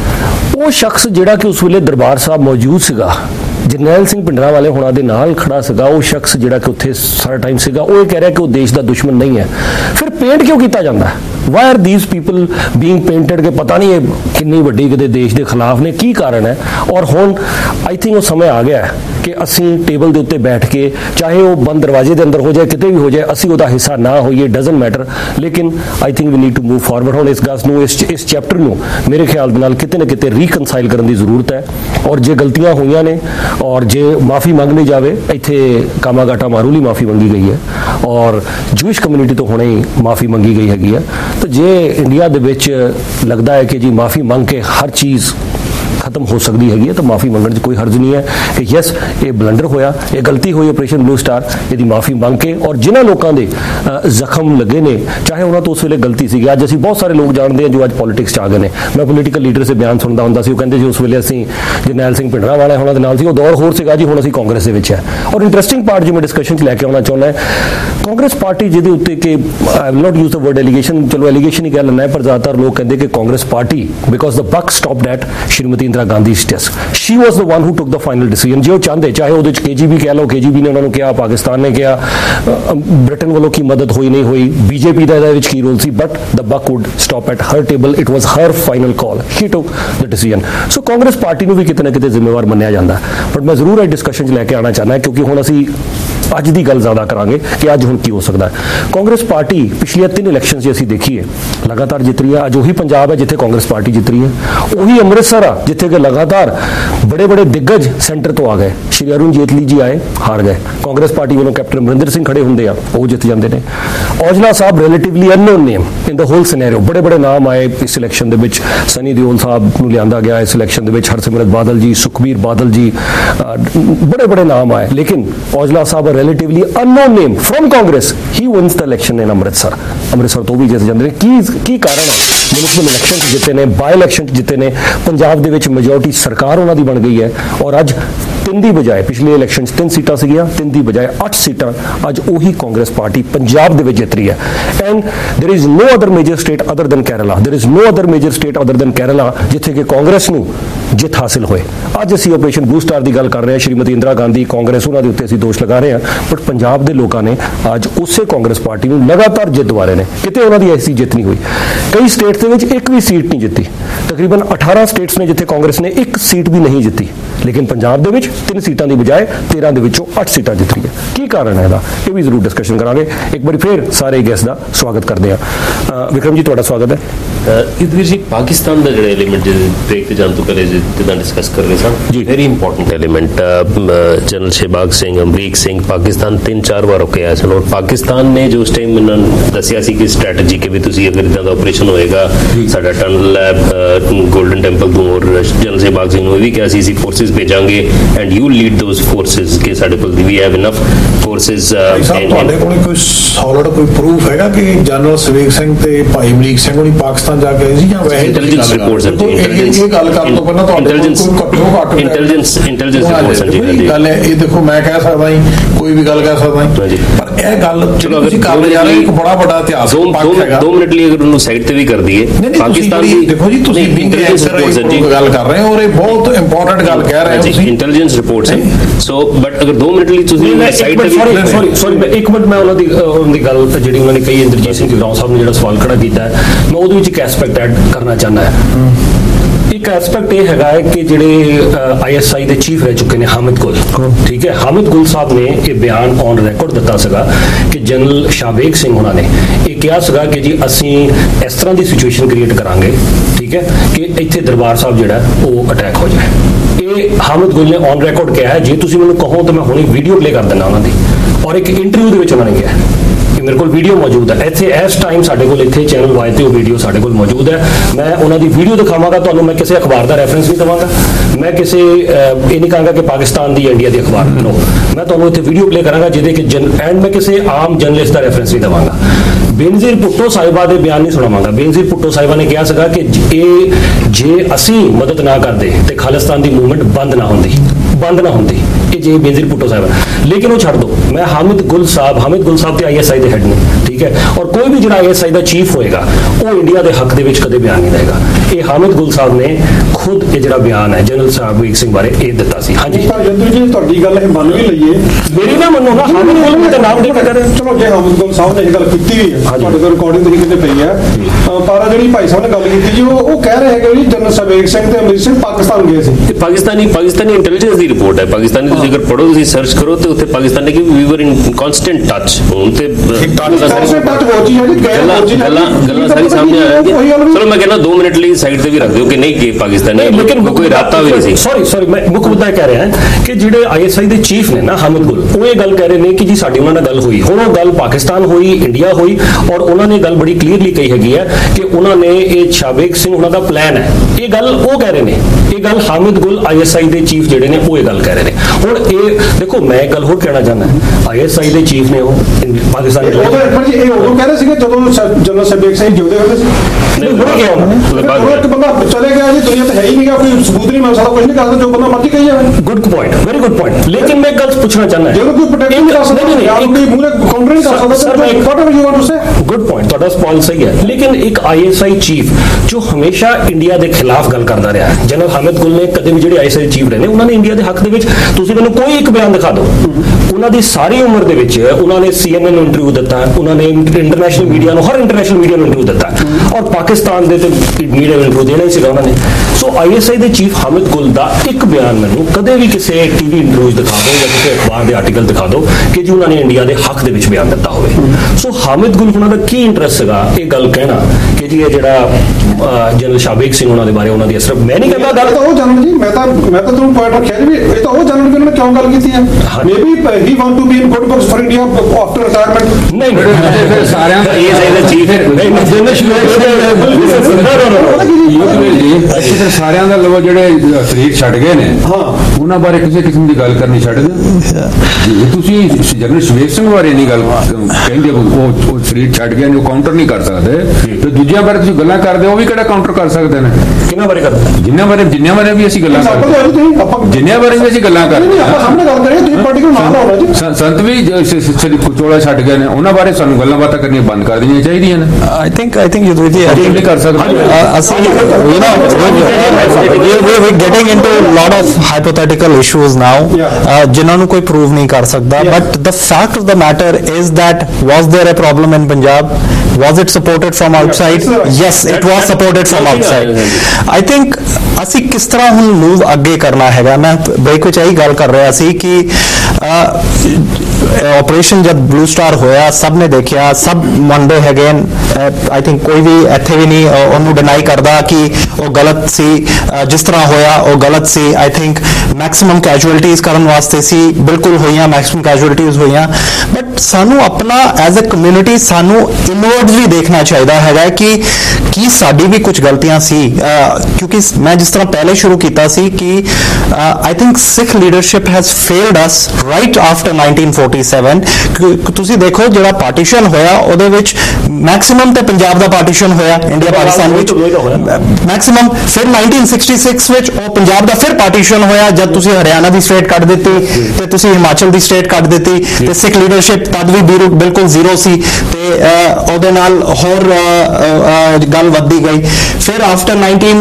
ਉਹ ਸ਼ਖਸ ਜਿਹੜਾ ਕਿ ਉਸ ਵੇਲੇ ਦਰਬਾਰ ਸਾਹਿਬ ਮੌਜੂਦ ਸੀਗਾ, ਜਰਨੈਲ ਸਿੰਘ ਭਿੰਡਰਾਂਵਾਲੇ ਹੋਣਾ ਦੇ ਨਾਲ ਖੜਾ ਸੀਗਾ, ਉਹ ਸ਼ਖਸ ਜਿਹੜਾ ਕਿ ਉੱਥੇ ਸਾਰਾ ਟਾਈਮ ਸੀਗਾ, ਉਹ ਇਹ ਕਹਿ ਰਿਹਾ ਕਿ ਉਹ ਦੇਸ਼ ਦਾ ਦੁਸ਼ਮਣ ਨਹੀਂ ਹੈ। ਫਿਰ ਪੇਂਟ ਕਿਉਂ ਕੀਤਾ ਜਾਂਦਾ? Why are these people being painted ਕਿ ਪਤਾ ਨਹੀਂ ਇਹ ਕਿੰਨੀ ਵੱਡੀ ਕਿਤੇ ਦੇਸ਼ ਦੇ ਖਿਲਾਫ ਨੇ, ਕੀ ਕਾਰਨ ਹੈ? ਔਰ ਹੁਣ ਆਈ ਥਿੰਕ ਉਹ ਸਮੇਂ ਆ ਗਿਆ ਹੈ ਕਿ ਅਸੀਂ ਟੇਬਲ ਦੇ ਉੱਤੇ ਬੈਠ ਕੇ, ਚਾਹੇ ਉਹ ਬੰਦ ਦਰਵਾਜ਼ੇ ਦੇ ਅੰਦਰ ਹੋ ਜਾਏ, ਕਿਤੇ ਵੀ ਹੋ ਜਾਏ, ਅਸੀਂ ਉਹਦਾ ਹਿੱਸਾ ਨਾ ਹੋਈਏ, ਡਜ਼ਨਟ ਮੈਟਰ। ਲੇਕਿਨ I think we need to move forward. ਹੁਣ ਇਸ ਗੱਲ ਨੂੰ, ਇਸ ਚੈਪਟਰ ਨੂੰ ਮੇਰੇ ਖਿਆਲ ਦੇ ਨਾਲ ਕਿਤੇ ਨਾ ਕਿਤੇ ਰੀਕਨਸਾਈਲ ਕਰਨ ਦੀ ਜ਼ਰੂਰਤ ਹੈ। ਔਰ ਜੇ ਗਲਤੀਆਂ ਹੋਈਆਂ ਨੇ ਔਰ ਜੇ ਮਾਫੀ ਮੰਗਣੀ ਜਾਵੇ, ਇੱਥੇ ਕਾਮਾਗਾਟਾ ਮਾਰੂ ਲਈ ਮਾਫੀ ਮੰਗੀ ਗਈ ਹੈ ਔਰ ਜੂਇਸ਼ ਕਮਿਊਨਿਟੀ ਤੋਂ ਹੁਣੇ ਹੀ ਮਾਫੀ ਮੰਗੀ ਗਈ ਹੈਗੀ ਹੈ। ਤਾਂ ਜੇ ਇੰਡੀਆ ਦੇ ਵਿੱਚ ਲੱਗਦਾ ਹੈ ਕਿ ਜੀ ਮਾਫੀ ਮੰਗ ਕੇ ਹਰ ਚੀਜ਼ ਖਤਮ ਹੋ ਸਕਦੀ ਹੈਗੀ ਹੈ ਤਾਂ ਮਾਫੀ ਮੰਗਣ 'ਚ ਕੋਈ ਹਰਜ ਨਹੀਂ ਹੈ ਕਿ ਯੈਸ ਇਹ ਬਲੰਡਰ ਹੋਇਆ, ਇਹ ਗਲਤੀ ਹੋਈ ਆਪਰੇਸ਼ਨ ਬਲੂ ਸਟਾਰ, ਇਹਦੀ ਮਾਫੀ ਮੰਗ ਕੇ। ਔਰ ਜਿਨ੍ਹਾਂ ਲੋਕਾਂ ਦੇ ਜ਼ਖਮ ਲੱਗੇ ਨੇ, ਚਾਹੇ ਉਹਨਾਂ ਤੋਂ ਉਸ ਵੇਲੇ ਗਲਤੀ ਸੀਗੀ, ਅੱਜ ਅਸੀਂ ਬਹੁਤ ਸਾਰੇ ਲੋਕ ਜਾਣਦੇ ਹਾਂ ਜੋ ਅੱਜ ਪੋਲੀਟਿਕਸ 'ਚ ਆ ਗਏ ਨੇ। ਮੈਂ ਪੋਲੀਟੀਕਲ ਲੀਡਰ ਦੇ ਬਿਆਨ ਸੁਣਦਾ ਹੁੰਦਾ ਸੀ, ਉਹ ਕਹਿੰਦੇ ਜੀ ਉਸ ਵੇਲੇ ਅਸੀਂ ਜਰਨੈਲ ਸਿੰਘ ਭਿੰਡਰਾਂਵਾਲੇ ਹੋਣਾ ਦੇ ਨਾਲ ਸੀ, ਉਹ ਦੌਰ ਹੋਰ ਸੀਗਾ ਜੀ, ਹੁਣ ਅਸੀਂ ਕਾਂਗਰਸ ਦੇ ਵਿੱਚ ਹੈ। ਔਰ ਇੰਟਰਸਟਿੰਗ ਪਾਰਟ ਜੋ ਮੈਂ ਡਿਸਕਸ਼ਨ 'ਚ ਲੈ ਕੇ ਆਉਣਾ ਚਾਹੁੰਦਾ, ਕਾਂਗਰਸ ਪਾਰਟੀ ਜਿਹਦੇ ਉੱਤੇ ਕਿ I will not use the word allegation, ਚਲੋ ਐਲੀਗੇਸ਼ਨ ਹੀ ਕਹਿ ਲੈਣਾ ਹੈ, ਪਰ ਜ਼ਿਆਦਾਤਰ ਲੋਕ ਕਹਿੰਦੇ ਕਿ Congress party because the buck stopped at Shrimati Indira Gandhi desk. She was the one who took the final decision. ਜੇ ਉਹ ਚਾਹੁੰਦੇ, ਚਾਹੇ ਉਹਦੇ ਚ KGB ਕਹਿ ਲਓ, KGB ਨੇ ਉਹਨਾਂ ਨੂੰ ਕਿਹਾ, ਪਾਕਿਸਤਾਨ ਨੇ ਕਿਹਾ, ਬ੍ਰਿਟਨ ਵੱਲੋਂ ਕੀ ਮਦਦ ਹੋਈ ਨਹੀਂ ਹੋਈ, BJP ਦਾ ਇਹਦੇ ਵਿੱਚ ਕੀ ਰੋਲ ਸੀ, but the buck would stop at her table. It was her final call. She took the decision. So Congress party ਨੂੰ ਵੀ ਕਿਤੇ ਨਾ ਕਿਤੇ ਜ਼ਿੰਮੇਵਾਰ ਮੰਨਿਆ ਜਾਂਦਾ। ਪਰ ਮੈਂ ਜ਼ਰੂਰ ਇਹ ਡਿਸਕਸ਼ਨ 'ਚ ਲੈ ਕੇ ਆਉਣਾ ਚਾਹੁੰਦਾ ਕਿਉਂਕਿ ਹੁਣ ਅਸੀਂ ਅੱਜ ਦੀ ਗੱਲ ਜ਼ਿਆਦਾ ਕਰਾਂਗੇ ਕਿ ਅੱਜ ਹੁਣ ਕੀ ਹੋ ਸਕਦਾ ਹੈ। ਕਾਂਗਰਸ ਪਾਰਟੀ ਪਿਛਲੀਆਂ 3 ਇਲੈਕਸ਼ਨ 'ਚ ਅਸੀਂ ਦੇਖੀਏ ਲਗਾਤਾਰ ਜਿੱਤ ਰਹੀ ਹੈ। ਅੱਜ ਉਹੀ ਪੰਜਾਬ ਹੈ ਜਿੱਥੇ ਕਾਂਗਰਸ ਪਾਰਟੀ ਜਿੱਤ ਰਹੀ ਹੈ, ਉਹੀ ਅੰਮ੍ਰਿਤਸਰ ਆ ਜਿੱਥੇ ਕਿ ਲਗਾਤਾਰ ਬੜੇ ਦਿੱਗਜ ਸੈਂਟਰ ਤੋਂ ਆ ਗਏ। ਸ਼੍ਰੀ ਅਰੁਣ ਜੇਤਲੀ ਜੀ ਆਏ, ਹਾਰ ਗਏ। ਕਾਂਗਰਸ ਪਾਰਟੀ ਵੱਲੋਂ ਕੈਪਟਨ ਅਮਰਿੰਦਰ ਸਿੰਘ ਖੜੇ ਹੁੰਦੇ ਆ, ਉਹ ਜਿੱਤ ਜਾਂਦੇ ਨੇ। Aujla Sahib relatively unknown name in the whole scenario. ਬੜੇ ਬੜੇ ਨਾਮ ਆਏ ਇਸ ਇਲੈਕਸ਼ਨ ਦੇ ਵਿੱਚ, ਸਨੀ ਦਿਓਲ ਸਾਹਿਬ ਨੂੰ ਲਿਆਂਦਾ ਗਿਆ ਇਸ ਇਲੈਕਸ਼ਨ ਦੇ ਵਿੱਚ, ਹਰਸਿਮਰਤ ਬਾਦਲ ਜੀ, ਸੁਖਬੀਰ ਬਾਦਲ ਜੀ, ਬੜੇ ਬੜੇ ਨਾਮ ਆਏ, ਲੇਕਿਨ Aujla Sahib relatively unknown name from Congress, he wins the election in Amritsar ਤੋਂ ਵੀ ਜਿੱਤ ਜਾਂਦੇ ਨੇ। ਕੀ ਕਾਰਨ ਹੈ? ਮਿਊਨਿਸਪਲ ਇਲੈਕਸ਼ਨ 'ਚ ਜਿੱਤੇ ਨੇ, ਬਾਈ ਇਲੈਕਸ਼ਨ 'ਚ ਜਿੱਤੇ ਨੇ, ਪੰਜਾਬ ਦੇ ਵਿੱਚ ਮੈਜੋਰਟੀ ਸਰਕਾਰ ਉਹਨਾਂ ਦੀ ਬਣ ਗਈ ਹੈ, ਔਰ ਅੱਜ 3 ਦੀ ਬਜਾਏ ਪਿਛਲੇ ਇਲੈਕਸ਼ਨ 'ਚ 3 ਸੀਟਾਂ ਸੀਗੀਆਂ, 3 ਦੀ ਬਜਾਏ 8 ਸੀਟਾਂ ਅੱਜ ਉਹੀ ਕਾਂਗਰਸ ਪਾਰਟੀ ਪੰਜਾਬ ਦੇ ਵਿੱਚ ਜਿੱਤ ਰਹੀ ਹੈ। And there is no other major state other than Kerala, there is no other major state other than Kerala ਜਿੱਥੇ ਕਿ ਕਾਂਗਰਸ ਨੂੰ ਜਿੱਤ ਹਾਸਿਲ ਹੋਏ। ਅੱਜ ਅਸੀਂ ਆਪਰੇਸ਼ਨ ਬਲੂ ਸਟਾਰ ਦੀ ਗੱਲ ਕਰ ਰਹੇ ਹਾਂ, ਸ਼੍ਰੀਮਤੀ ਇੰਦਰਾ ਗਾਂਧੀ, ਕਾਂਗਰਸ, ਉਹਨਾਂ ਦੇ ਉੱਤੇ ਅਸੀਂ ਦੋਸ਼ ਲਗਾ ਰਹੇ ਹਾਂ, ਬਟ ਪੰਜਾਬ ਦੇ ਲੋਕਾਂ ਨੇ ਅੱਜ ਉਸੇ ਕਾਂਗਰਸ ਪਾਰਟੀ ਨੂੰ ਲਗਾਤਾਰ ਜਿੱਤ ਦਿਵਾ ਰਹੇ ਨੇ। ਕਿਤੇ ਉਹਨਾਂ ਦੀ ਐਸੀ ਜਿੱਤ ਨਹੀਂ ਹੋਈ। ਕਈ ਸਟੇਟਸ ਦੇ ਵਿੱਚ ਇੱਕ ਵੀ ਸੀਟ ਨਹੀਂ ਜਿੱਤੀ। ਤਕਰੀਬਨ 18 ਸਟੇਟਸ ਨੇ ਜਿੱਥੇ ਕਾਂਗਰਸ ਨੇ ਇੱਕ ਸੀਟ ਵੀ ਨਹੀਂ ਜਿੱਤੀ, ਲੇਕਿਨ ਪੰਜਾਬ ਦੇ ਵਿੱਚ 3 ਸੀਟਾਂ ਦੀ ਬਜਾਏ 13 ਦੇ ਵਿੱਚੋਂ 8 ਸੀਟਾਂ ਜਿੱਤ ਰਹੀ ਹੈ। ਕੀ ਕਾਰਨ ਹੈ ਇਹਦਾ? ਇਹ ਵੀ ਜ਼ਰੂਰ ਡਿਸਕਸ਼ਨ ਕਰਾਂਗੇ। ਇੱਕ ਵਾਰੀ ਫਿਰ ਸਾਰੇ ਗੈਸਟ ਦਾ ਸਵਾਗਤ ਕਰਦੇ ਹਾਂ। ਵਿਕਰਮ ਜੀ, ਤੁਹਾਡਾ ਸਵਾਗਤ ਹੈ। ਇਦਵੀਰ ਜੀ, ਪਾਕਿਸਤਾਨ ਦਾ ਜਿਹੜਾ ਐਲੀਮੈਂਟ ਬ੍ਰੇਕ ਤੇ ਜਾਣ ਤੋਂ ਪਹਿਲੇ ਜਿੱਦਾਂ ਡਿਸਕਸ ਕਰ ਰਹੇ ਸਾਂ, very important element. General Shahbaz Singh, Amrik Singh Pakistan 3-4 ਵਾਰ ਰੁਕੇ ਆਏ ਸਨ, ਔਰ ਪਾਕਿਸਤਾਨ ਨੇ ਜੋ ਉਸ ਟਾਈਮ ਇਹਨਾਂ ਨੂੰ ਦੱਸਿਆ ਸੀ ਕਿ ਸਟ੍ਰੈਟਜੀ ਕਿ ਵੀ ਤੁਸੀਂ ਅਗਰ ਇੱਦਾਂ ਦਾ ਆਪਰੇਸ਼ਨ ਹੋਏਗਾ, ਸਾਡਾ ਟਨਲ ਹੈ ਗੋਲਡਨ ਟੈਂਪਲ ਤੋਂ, ਔਰ ਜਨਰਲ ਸ਼ਹਿਬਾਜ਼ ਸਿੰਘ ਨੂੰ ਇਹ ਵੀ ਕਿਹਾ ਸੀ ਅਸੀਂ ਫੋਰਸਿਸ ਭੇਜਾਂਗੇ and you lead those forces, ਕਿ ਸਾਡੇ ਕੋਲ ਵੀ ਹੈਵ ਇਨਫ ਫੋਰਸਿਸ। ਤੁਹਾਡੇ ਕੋਲ ਕੋਈ ਸੋਲਿਡ ਕੋਈ ਪ੍ਰੂਫ ਹੈਗਾ ਕਿ ਜਨਰਲ ਸ਼ਹਿਬਾਜ਼ ਸਿੰਘ ਤੇ ਭਾਈ ਅਮਰੀਕ ਸਿੰਘ ਹੋਣੀ ਪਾਕਿਸਤਾਨ ਜਾ ਕੇ ਆਏ ਸੀ, ਜਾਂ ਵੈਸੇ ਇੰਟੈਲੀਜੈਂਸ ਰਿਪੋਰਟਸ ਹੈ? ਇਹ ਗੱਲ ਕਰਨ ਤੋਂ ਪਹਿਲਾਂ ਤੁਹਾਡੇ ਕੋਲ ਘੱਟੋ ਘੱਟ ਇੰਟੈਲੀਜੈਂਸ ਰਿਪੋਰਟਸ ਹੈ। ਗੱਲ ਹੈ ਇਹ, ਦੇਖੋ ਮੈਂ ਕਹਿ ਸਕਦਾ ਹਾਂ, ਕੋਈ ਵੀ ਗੱਲ ਕਹਿ ਸਕਦਾ ਹਾਂ, ਪਰ ਇਹ ਗੱਲ ਚਲੋ ਤੁਸੀਂ ਕਰ ਰਹੇ ਯਾਰ, ਇੱਕ ਬੜਾ ਵੱਡਾ ਇਤਿਹਾਸ ਹੈਗਾ। 2 ਮਿੰਟ ਲਈ ਅਗਰ ਉਹਨੂੰ ਸਾਈਡ ਤੇ ਵੀ ਕਰ ਦਈਏ, ਪਾਕਿਸਤਾਨ ਦੀ ਦੇਖੋ ਜੀ, ਤੁਸੀਂ ਇੰਟੈਲੀਜੈਂਸ ਰਿਪੋਰਟਸ ਦੀ ਗੱਲ ਕਰ ਰਹੇ ਹੋ ਔਰ ਇਹ ਬਹੁਤ ਇੰਪੋਰਟੈਂਟ ਗੱਲ ਕਹਿ ਰਹੇ ਹੋ ਤੁਸੀਂ, ਇੰਟੈਲੀਜੈਂਸ ਰਿਪੋਰਟਸ ਹੈ। ਸੋ ਬਟ ਅਗਰ 2 ਮਿੰਟ ਲਈ ਤੁਸੀਂ ਸਾਈਡ ਤੇ ਵੀ, ਸੌਰੀ ਇੱਕ ਮਿੰਟ, ਮੈਂ ਉਹਨਾਂ ਦੀ ਗੱਲ ਜਿਹੜੀ ਉਹਨਾਂ ਨੇ ਕਹੀ, ਇੰਦਰਜੀਤ ਸਿੰਘ ਜਗਰਾਉਂ ਸਾਹਿਬ ਨੇ ਜਿਹੜਾ ਸਵਾਲ ਖੜਾ ਕੀਤਾ ਹੈ, ਮੈਂ ਉਹਦੇ ਵਿੱਚ ਇੱਕ ਐਸਪੈਕਟ ਐਡ ਕਰਨਾ ਚਾਹੁੰਦਾ ਹਾਂ। ਇੱਕ ਐਸਪੈਕਟ ਇਹ ਹੈਗਾ ਹੈ ਕਿ ਜਿਹੜੇ ISI ਦੇ ਚੀਫ ਰਹਿ ਚੁੱਕੇ ਨੇ ਹਾਮਿਦ ਗੁਲ, ਠੀਕ ਹੈ, ਹਾਮਿਦ ਗੁਲ ਸਾਹਿਬ ਨੇ ਇਹ ਬਿਆਨ ਔਨ ਰਿਕਾਰਡ ਦਿੱਤਾ ਸੀਗਾ ਕਿ ਜਨਰਲ ਸ਼ਾਬੇਗ ਸਿੰਘ ਉਹਨਾਂ ਨੇ ਇਹ ਕਿਹਾ ਸੀਗਾ ਕਿ ਜੀ ਅਸੀਂ ਇਸ ਤਰ੍ਹਾਂ ਦੀ ਸਿਚੁਏਸ਼ਨ ਕ੍ਰੀਏਟ ਕਰਾਂਗੇ, ਠੀਕ ਹੈ, ਕਿ ਇੱਥੇ ਦਰਬਾਰ ਸਾਹਿਬ ਜਿਹੜਾ ਉਹ ਅਟੈਕ ਹੋ ਜਾਏ। ਇਹ ਹਾਮਿਦ ਗੁਲ ਨੇ ਔਨ ਰਿਕਾਰਡ ਕਿਹਾ ਹੈ। ਜੇ ਤੁਸੀਂ ਮੈਨੂੰ ਕਹੋ ਤਾਂ ਮੈਂ ਹੁਣੇ ਵੀਡੀਓ ਪਲੇ ਕਰ ਦਿੰਦਾ ਉਹਨਾਂ ਦੀ, ਔਰ ਇੱਕ ਇੰਟਰਵਿਊ ਦੇ ਵਿੱਚ ਉਹਨਾਂ ਨੇ ਕਿਹਾ ਕਿ ਮੇਰੇ ਕੋਲ ਵੀਡੀਓ ਮੌਜੂਦ ਹੈ ਇੱਥੇ ਇਸ ਟਾਈਮ, ਸਾਡੇ ਕੋਲ ਇੱਥੇ ਚੈਨਲ ਵਾਈ ਤੇ ਉਹ ਵੀਡੀਓ ਸਾਡੇ ਕੋਲ ਮੌਜੂਦ ਹੈ। ਮੈਂ ਉਹਨਾਂ ਦੀ ਵੀਡੀਓ ਦਿਖਾਵਾਂਗਾ ਤੁਹਾਨੂੰ, ਮੈਂ ਕਿਸੇ ਅਖਬਾਰ ਦਾ ਰੈਫਰੈਂਸ ਨਹੀਂ ਦੇਵਾਂਗਾ, ਮੈਂ ਕਿਸੇ ਇਹ ਨਹੀਂ ਕਹਾਂਗਾ ਕਿ ਪਾਕਿਸਤਾਨ ਦੀ ਇੰਡੀਆ ਦੀ ਅਖਬਾਰ ਨੋ, ਮੈਂ ਤੁਹਾਨੂੰ ਇੱਥੇ ਵੀਡੀਓ ਪਲੇ ਕਰਾਂਗਾ ਜਿਹਦੇ ਕਿ ਐਂਡ ਮੈਂ ਕਿਸੇ ਆਮ ਜਰਨਲਿਸਟ ਦਾ ਰੈਫਰੈਂਸ ਨਹੀਂ ਦੇਵਾਂਗਾ। ਬੇਨਜ਼ੀਰ ਭੁੱਟੋ ਸਾਹਿਬਾ ਦੇ ਬਿਆਨ ਨਹੀਂ ਸੁਣਾਵਾਂਗਾ। ਬੇਨਜ਼ੀਰ ਭੁੱਟੋ ਸਾਹਿਬਾ ਨੇ ਕਿਹਾ ਸੀਗਾ ਕਿ ਇਹ ਜੇ ਅਸੀਂ ਮਦਦ ਨਾ ਕਰਦੇ ਤੇ ਖਾਲਿਸਤਾਨ ਦੀ ਮੂਵਮੈਂਟ ਬੰਦ ਨਾ ਹੁੰਦੀ, ਇਹ ਜੇ ਬੇਨਜ਼ੀਰ ਭੁੱਟੋ ਸਾਹਿਬ। ਲੇਕਿਨ ਉਹ ਛੱਡ ਦੋ, ਮੈਂ ਹਾਮਿਦ ਗੁਲ ਸਾਹਿਬ ਤੇ ISI ਦੇ ਹੈਡ ਨੇ, ਠੀਕ ਹੈ, ਔਰ ਕੋਈ ਵੀ ਜਿਹੜਾ ISI ਦਾ ਚੀਫ ਹੋਏਗਾ ਉਹ ਇੰਡੀਆ ਦੇ ਹੱਕ ਦੇ ਵਿੱਚ ਕਦੇ ਬਿਆਨ ਨਹੀਂ ਦੇਗਾ। ਇਹ ਹਾਮਿਦ ਗੁਲ ਸਾਹਿਬ ਨੇ ਖੁਦ ਇਹ ਜਿਹੜਾ ਬਿਆਨ ਹੈ ਜਨਰਲ ਸ਼ਾਬੇਗ ਸਿੰਘ ਬਾਰੇ ਇਹ ਦਿੱਤਾ ਸੀ। ਹਾਂਜੀ ਜੀ, ਤੁਹਾਡੀ ਗੱਲ ਇਹ ਮੰਨ ਵੀ ਲਈਏ, ਮੇਰੀ ਨਾ ਮੰਨੋ ਨਾ, ਹਾਮਿਦ ਗੁਲ ਨੇ ਤਾਂ ਨਾਮ ਦੇ ਕਰ, ਚਲੋ ਜੇ ਹਾਮਿਦ ਗੁਲ ਸਾਹਿਬ ਨੇ ਇਹ ਗੱਲ ਕੀਤੀ ਹੋਈ ਹੈ, ਤੁਹਾਡੇ ਕੋਲ ਰਿਕਾਰਡਿੰਗ ਤਰੀਕੇ ਤੇ ਪਈ ਹੈ, ਪਰ ਜਿਹੜੀ ਭਾਈ ਸਾਹਿਬ ਨੇ ਗੱਲ ਕੀਤੀ ਜੀ, ਉਹ ਕਹਿ ਰਹੇ ਹੈਗੇ ਜੀ ਜਨਰਲ ਸ਼ਾਬੇਗ ਸਿੰਘ ਤੇ ਅਮਰੀਕ ਸਿੰਘ ਪਾਕਿਸਤਾਨ ਗਏ ਸੀ। ਪਾਕਿਸਤਾਨੀ ਇੰਟੈਲੀਜੈਂਸ ਦੀ ਰਿਪੋਰਟ ਹੈ, ਪਾਕਿਸਤਾਨੀ ਤੁਸੀਂ ਅਗਰ ਪੜੋ, ਤੁਸੀਂ ਸਰਚ ਕਰੋ ਤੇ ਉੱਥੇ ਪਾਕਿਸਤਾਨ ਨੇ ਕਿ ਵੀ ਵਰ ਇਨ ਕਨਸਟੈਂਟ ਟੱਚ, ਹੁਣ ਤੇ ਗੱਲਾਂ ਸਾਰੀ ਸਾਹਮਣੇ ਆ ਰਹੀਆਂ। ਚਲੋ ਮੈਂ ਕਹਿੰਦਾ 2 ਮਿੰਟ ਲਈ ਸਾਈਡ ਤੇ ਵੀ ਰੱਖ ਦਿਓ ਕਿ ਨਹੀਂ ਕਿ ਪਾਕਿਸਤਾਨੀ ਕੋਈ ਰਾਬਤਾ ਵੀ ਨਹੀਂ ਸੀ। ਸੌਰੀ ਮੈਂ ਮੁੱਖ ਮੁੱਦਾ ਕਹਿ ਰਿਹਾ ਕਿ ਜਿਹੜੇ ISI ਦੇ ਚੀਫ ਨੇ ਨਾ ਹਾਮਿਦ ਗੁਲ, ਉਹ ਇਹ ਗੱਲ ਕਹਿ ਰਹੇ ਨੇ ਕਿ ਜੀ ਸਾਡੀ ਉਹਨਾਂ ਨਾਲ ਗੱਲ ਹੋਈ। ਹੁਣ ਉਹ ਗੱਲ ਪਾਕਿਸਤਾਨ ਹੋਈ, ਇੰਡੀਆ ਹੋਈ, ਔਰ ਉਹਨਾਂ ਨੇ ਗੱਲ ਬੜੀ ਕਲੀਅਰਲੀ ਕਹੀ ਹੈਗੀ ਹੈ ਕਿ ਉਹਨਾਂ ਨੇ ਇਹ ਸ਼ਾਬੇਗ ਸਿੰਘ ਉਹਨਾਂ ਦਾ ਪਲਾਨ ਹੈ। ਇਹ ਗੱਲ ਉਹ ਕਹਿ ਰਹੇ ਨੇ, ਇਹ ਗੱਲ ਹਾਮਿਦ ਗੁਲ ISI ਦੇ ਚੀਫ ਜਿਹੜੇ ਨੇ ਉਹ ਇਹ ਗੱਲ ਕਹਿ ਰਹੇ ਨੇ। ਹੁਣ ਇਹ ਦੇਖੋ, ਮੈਂ ਇੱਕ ਗੱਲ ਹੋਰ ਕਹਿਣਾ ਚਾਹੁੰਦਾ, ISI ਦੇ ਚੀਫ ਨੇ ਉਹ ਪਾਕਿਸਤਾਨ ਦੇ, ਇਹ ਉਦੋਂ ਕਹਿ ਰਹੇ ਸੀਗੇ ਜਦੋਂ ਜਨਰਲ ਸ਼ਾਬੇਗ ਸਿੰਘ ਜਿਉਂਦੇ ਹੋਏ ਸੀ। ਨਹੀਂ, ਹੋ ਗਿਆ ਇੱਕ ਬੰਦਾ ਚਲੇ ਗਿਆ ਜੀ, ਦੁਨੀਆ ਤੇ ਹੈ ਹੀ ਨਹੀਂਗਾ, ਕੋਈ ਸਬੂਤ ਨਹੀਂ, ਮੈਂ ਸਾਰਾ ਕੁਝ ਨਹੀਂ ਕਰਦਾ, ਜੋ ਬੰਦਾ ਮਰਜ਼ੀ ਕਹੀ ਜਾਵੇ। Good point, very good point. ਲੇਕਿਨ ਮੈਂ ਗੱਲ ਪੁੱਛਣਾ ਚਾਹੁੰਦਾ, ਜੇ ਕੋਈ ਪ੍ਰੋਟੈਕਟ ਨਹੀਂ ਕਰ ਸਕਦਾ ਜਾਂ ਕੋਈ ਮੂਹਰੇ ਕਾਊਂਟਰ ਨਹੀਂ ਕਰ ਸਕਦਾ, whatever you want to say. Good point, ਤੁਹਾਡਾ ਸਵਾਲ ਸਹੀ ਹੈ। ਲੇਕਿਨ ਇੱਕ ISI ਚੀਫ ਜੋ ਹਮੇਸ਼ਾ ਇੰਡੀਆ ਦੇ ਖਿਲਾਫ ਗੱਲ ਕਰਦਾ ਰਿਹਾ, ਜਨਰਲ ਹਾਮਿਦ ਗੁਲ ਨੇ ਕਦੇ ਵੀ ਜਿਹੜੇ ISI ਚੀਫ ਰਹੇ ਨੇ, ਉਹਨਾਂ ਨੇ ਇੰਡੀਆ ਦੇ ਹੱਕ ਦੇ ਵਿੱਚ, ਤੁਸੀਂ ਮੈਨੂੰ ਕੋਈ ਇੱਕ ਬਿਆਨ ਦਿਖਾ ਦਿਓ, ਉਹਨਾਂ ਦੀ ਸਾਰੀ ਉਮਰ ਦੇ ਵਿੱਚ ਉਹਨਾਂ ਨੇ CNN ਨੂੰ ਇੰਟਰਵਿਊ ਦਿੱਤਾ, ਉਹਨਾਂ ਨੇ ਇੰਟਰਨੈਸ਼ਨਲ ਮੀਡੀਆ ਨੂੰ, ਹਰ ਇੰਟਰਨੈਸ਼ਨਲ ਮੀਡੀਆ ਨੂੰ ਇੰਟਰਵਿਊ ਦਿੱਤਾ, ਔਰ ਪਾਕਿਸਤਾਨ ਦੇ ਤੇ ਮੀਡੀਆ ਨੂੰ ਇੰਟਰਵਿਊ ਦੇਣਾ ਹੀ ਸੀਗਾ ਉਹਨਾਂ ਨੇ। ਸੋ ISI ਦੇ ਚੀਫ ਹਾਮਿਦ ਗੁਲ ਦਾ ਇੱਕ ਬਿਆਨ ਮੈਨੂੰ ਕਦੇ ਵੀ ਕਿਸੇ TV ਇੰਟਰਵਿਊ ਦਿਖਾ ਦਿਓ ਜਾਂ ਕਿਸੇ ਅਖਬਾਰ ਦੇ ਆਰਟੀਕਲ ਦਿਖਾ ਦਿਓ ਕਿ ਜੀ ਉਹਨਾਂ ਨੇ ਇੰਡੀਆ ਦੇ ਹੱਕ ਦੇ ਵਿੱਚ ਬਿਆਨ ਦਿੱਤਾ ਹੋਵੇ। ਸੋ ਹਾਮਿਦ ਗੁਲ ਉਹਨਾਂ ਦਾ ਕੀ ਇੰਟਰਸਟ ਸੀਗਾ ਇਹ ਗੱਲ ਕਹਿਣਾ ਕਿ ਜੀ ਇਹ ਜਿਹੜਾ ਜਨਰਲ ਸ਼ਾਬੇਗ ਸਿੰਘ ਉਹਨਾਂ ਦੇ ਬਾਰੇ, ਉਹਨਾਂ ਦੀ ਅਸਰ ਮੈਂ ਨਹੀਂ ਕਹਿੰਦਾ ਗੱਲ ਤਾਂ ਉਹ ਜਨਰਲ ਜੀ, ਮੈਂ ਤਾਂ ਤੁਹਾਨੂੰ ਪੁਆਇੰਟ ਰੱਖਿਆ ਜੀ ਵੀ ਇਹ ਤਾਂ ਉਹ ਜਨਰਲ ਉਹਨਾਂ ਨੇ ਕਿਉਂ ਗੱਲ ਕੀਤੀ ਹੈ, maybe he want to be in good books for India after retirement. ਨਹੀਂ ਫਿਰ ਸਾਰਿਆਂ ਦਾ ਇਹ ਚਾਹੀਦਾ ਚੀਫ ਫਿਰ ਸਾਰਿਆਂ ਦਾ ਲਵੋ ਜਿਹੜੇ ਸਰੀਰ ਛੱਡ ਗਏ ਨੇ ਉਹਨਾਂ ਬਾਰੇ ਕਿਸੇ ਕਿਸਮ ਦੀ ਗੱਲ ਕਰਨੀ ਛੱਡ ਦਿਓ ਜੀ। ਤੁਸੀਂ ਜਨਰਲ ਸ਼ਵੇਕ ਸਿੰਘ ਬਾਰੇ ਨਹੀਂ ਗੱਲ ਕਹਿੰਦੇ, ਉਹ ਸਰੀਰ ਛੱਡ ਗਏ ਨੇ, ਉਹ ਕਾਊਂਟਰ ਨਹੀਂ ਕਰ ਸਕਦੇ, ਤੇ ਦੂਜਿਆਂ ਬਾਰੇ ਤੁਸੀਂ ਗੱਲਾਂ ਕਰਦੇ ਉਹ ਵੀ ਕਿਹੜਾ ਕਾਊਂਟਰ ਕਰ ਸਕਦੇ ਨੇ? ਕਿਹਨਾਂ ਬਾਰੇ ਕਰਦੇ? ਜਿੰਨਿਆਂ ਬਾਰੇ ਵੀ ਅਸੀਂ ਗੱਲਾਂ ਕਰਦੇ, ਜਿੰਨਿਆਂ ਬਾਰੇ ਵੀ ਅਸੀਂ ਗੱਲਾਂ ਕਰਦੇ ਸੰਤ ਵੀ ਚੋਲਾ ਛੱਡ ਗਏ ਨੇ, ਉਹਨਾਂ ਬਾਰੇ ਸਾਨੂੰ ਗੱਲਾਂ ਬਾਤਾਂ ਕਰਨੀਆਂ ਬੰਦ ਕਰ ਦੇਣੀਆਂ ਚਾਹੀਦੀਆਂ ਨੇ। I think Yudhvir ji, ਨਹੀਂ ਕਰ ਸਕਦੇ। we're getting into a lot of hypothetical issues now, जिन्हों ਨੂੰ ਕੋਈ prove नहीं कर सकता, but the fact of the matter is that was there a problem in Punjab? Was it supported from outside? Yes, it was supported from outside. I think ਅਸੀਂ ਕਿਸ ਤਰ੍ਹਾਂ ਹੁਣ ਮੂਵ ਅੱਗੇ ਕਰਨਾ ਹੈਗਾ, ਮੈਂ ਬ੍ਰੇਕ ਵਿੱਚ ਇਹੀ ਗੱਲ ਕਰ ਰਿਹਾ ਸੀ ਕਿ ਆਪਰੇਸ਼ਨ ਜਦ ਬਲੂ ਸਟਾਰ ਹੋਇਆ ਸਭ ਨੇ ਦੇਖਿਆ, ਸਭ ਮੰਨਦੇ ਹੈਗੇ, ਆਈ ਥਿੰਕ ਕੋਈ ਵੀ ਇੱਥੇ ਵੀ ਨਹੀਂ ਉਹਨੂੰ ਡਿਨਾਈ ਕਰਦਾ ਕਿ ਉਹ ਗਲਤ ਸੀ, ਜਿਸ ਤਰ੍ਹਾਂ ਹੋਇਆ ਉਹ ਗਲਤ ਸੀ। ਆਈ ਥਿੰਕ ਮੈਕਸਿਮਮ ਕੈਜੁਅਲਟੀਜ਼ ਕਰਨ ਵਾਸਤੇ ਸੀ, ਬਿਲਕੁਲ ਹੋਈਆਂ, ਮੈਕਸਿਮਮ ਕੈਜੁਅਲਟੀਜ਼ ਹੋਈਆਂ, ਬਟ ਸਾਨੂੰ ਆਪਣਾ ਐਜ਼ ਅ ਕਮਿਊਨਿਟੀ ਸਾਨੂੰ ਇਨਵਰਡਸ ਵੀ ਦੇਖਣਾ ਚਾਹੀਦਾ ਹੈਗਾ ਕਿ ਕੀ ਸਾਡੀ ਵੀ ਕੁਝ ਗਲਤੀਆਂ ਸੀ, ਕਿਉਂਕਿ ਮੈਂ ਜਿਸ ਤਰ੍ਹਾਂ ਪਹਿਲੇ ਸ਼ੁਰੂ ਕੀਤਾ ਸੀ ਕਿ I think Sikh leadership has failed us right after 1947। ਤੁਸੀਂ ਦੇਖੋ ਜਿਹੜਾ ਪਾਰਟੀਸ਼ਨ ਹੋਇਆ ਉਹਦੇ ਵਿੱਚ ਮੈਕਸਿਮਮ ਤੇ ਪੰਜਾਬ ਦਾ ਪਾਰਟੀਸ਼ਨ ਹੋਇਆ ਇੰਡੀਆ ਪਾਕਿਸਤਾਨ ਵਿੱਚ, ਮੈਕਸਿਮਮ ਫਿਰ 1966 ਵਿੱਚ ਉਹ ਪੰਜਾਬ ਦਾ ਫਿਰ ਪਾਰਟੀਸ਼ਨ ਹੋਇਆ ਜਦ ਤੁਸੀਂ ਹਰਿਆਣਾ ਦੀ ਸਟੇਟ ਕੱਢ ਦਿੱਤੀ ਤੇ ਤੁਸੀਂ ਹਿਮਾਚਲ ਦੀ ਸਟੇਟ ਕੱਢ ਦਿੱਤੀ ਤੇ ਸਿੱਖ ਲੀਡਰਸ਼ਿਪ ਤਦ ਵੀ ਬਿਲਕੁਲ ਜ਼ੀਰੋ ਸੀ ਤੇ ਉਹਦੇ ਨਾਲ ਹੋਰ ਗੱਲ ਵੱਧਦੀ ਗਈ। ਫਿਰ after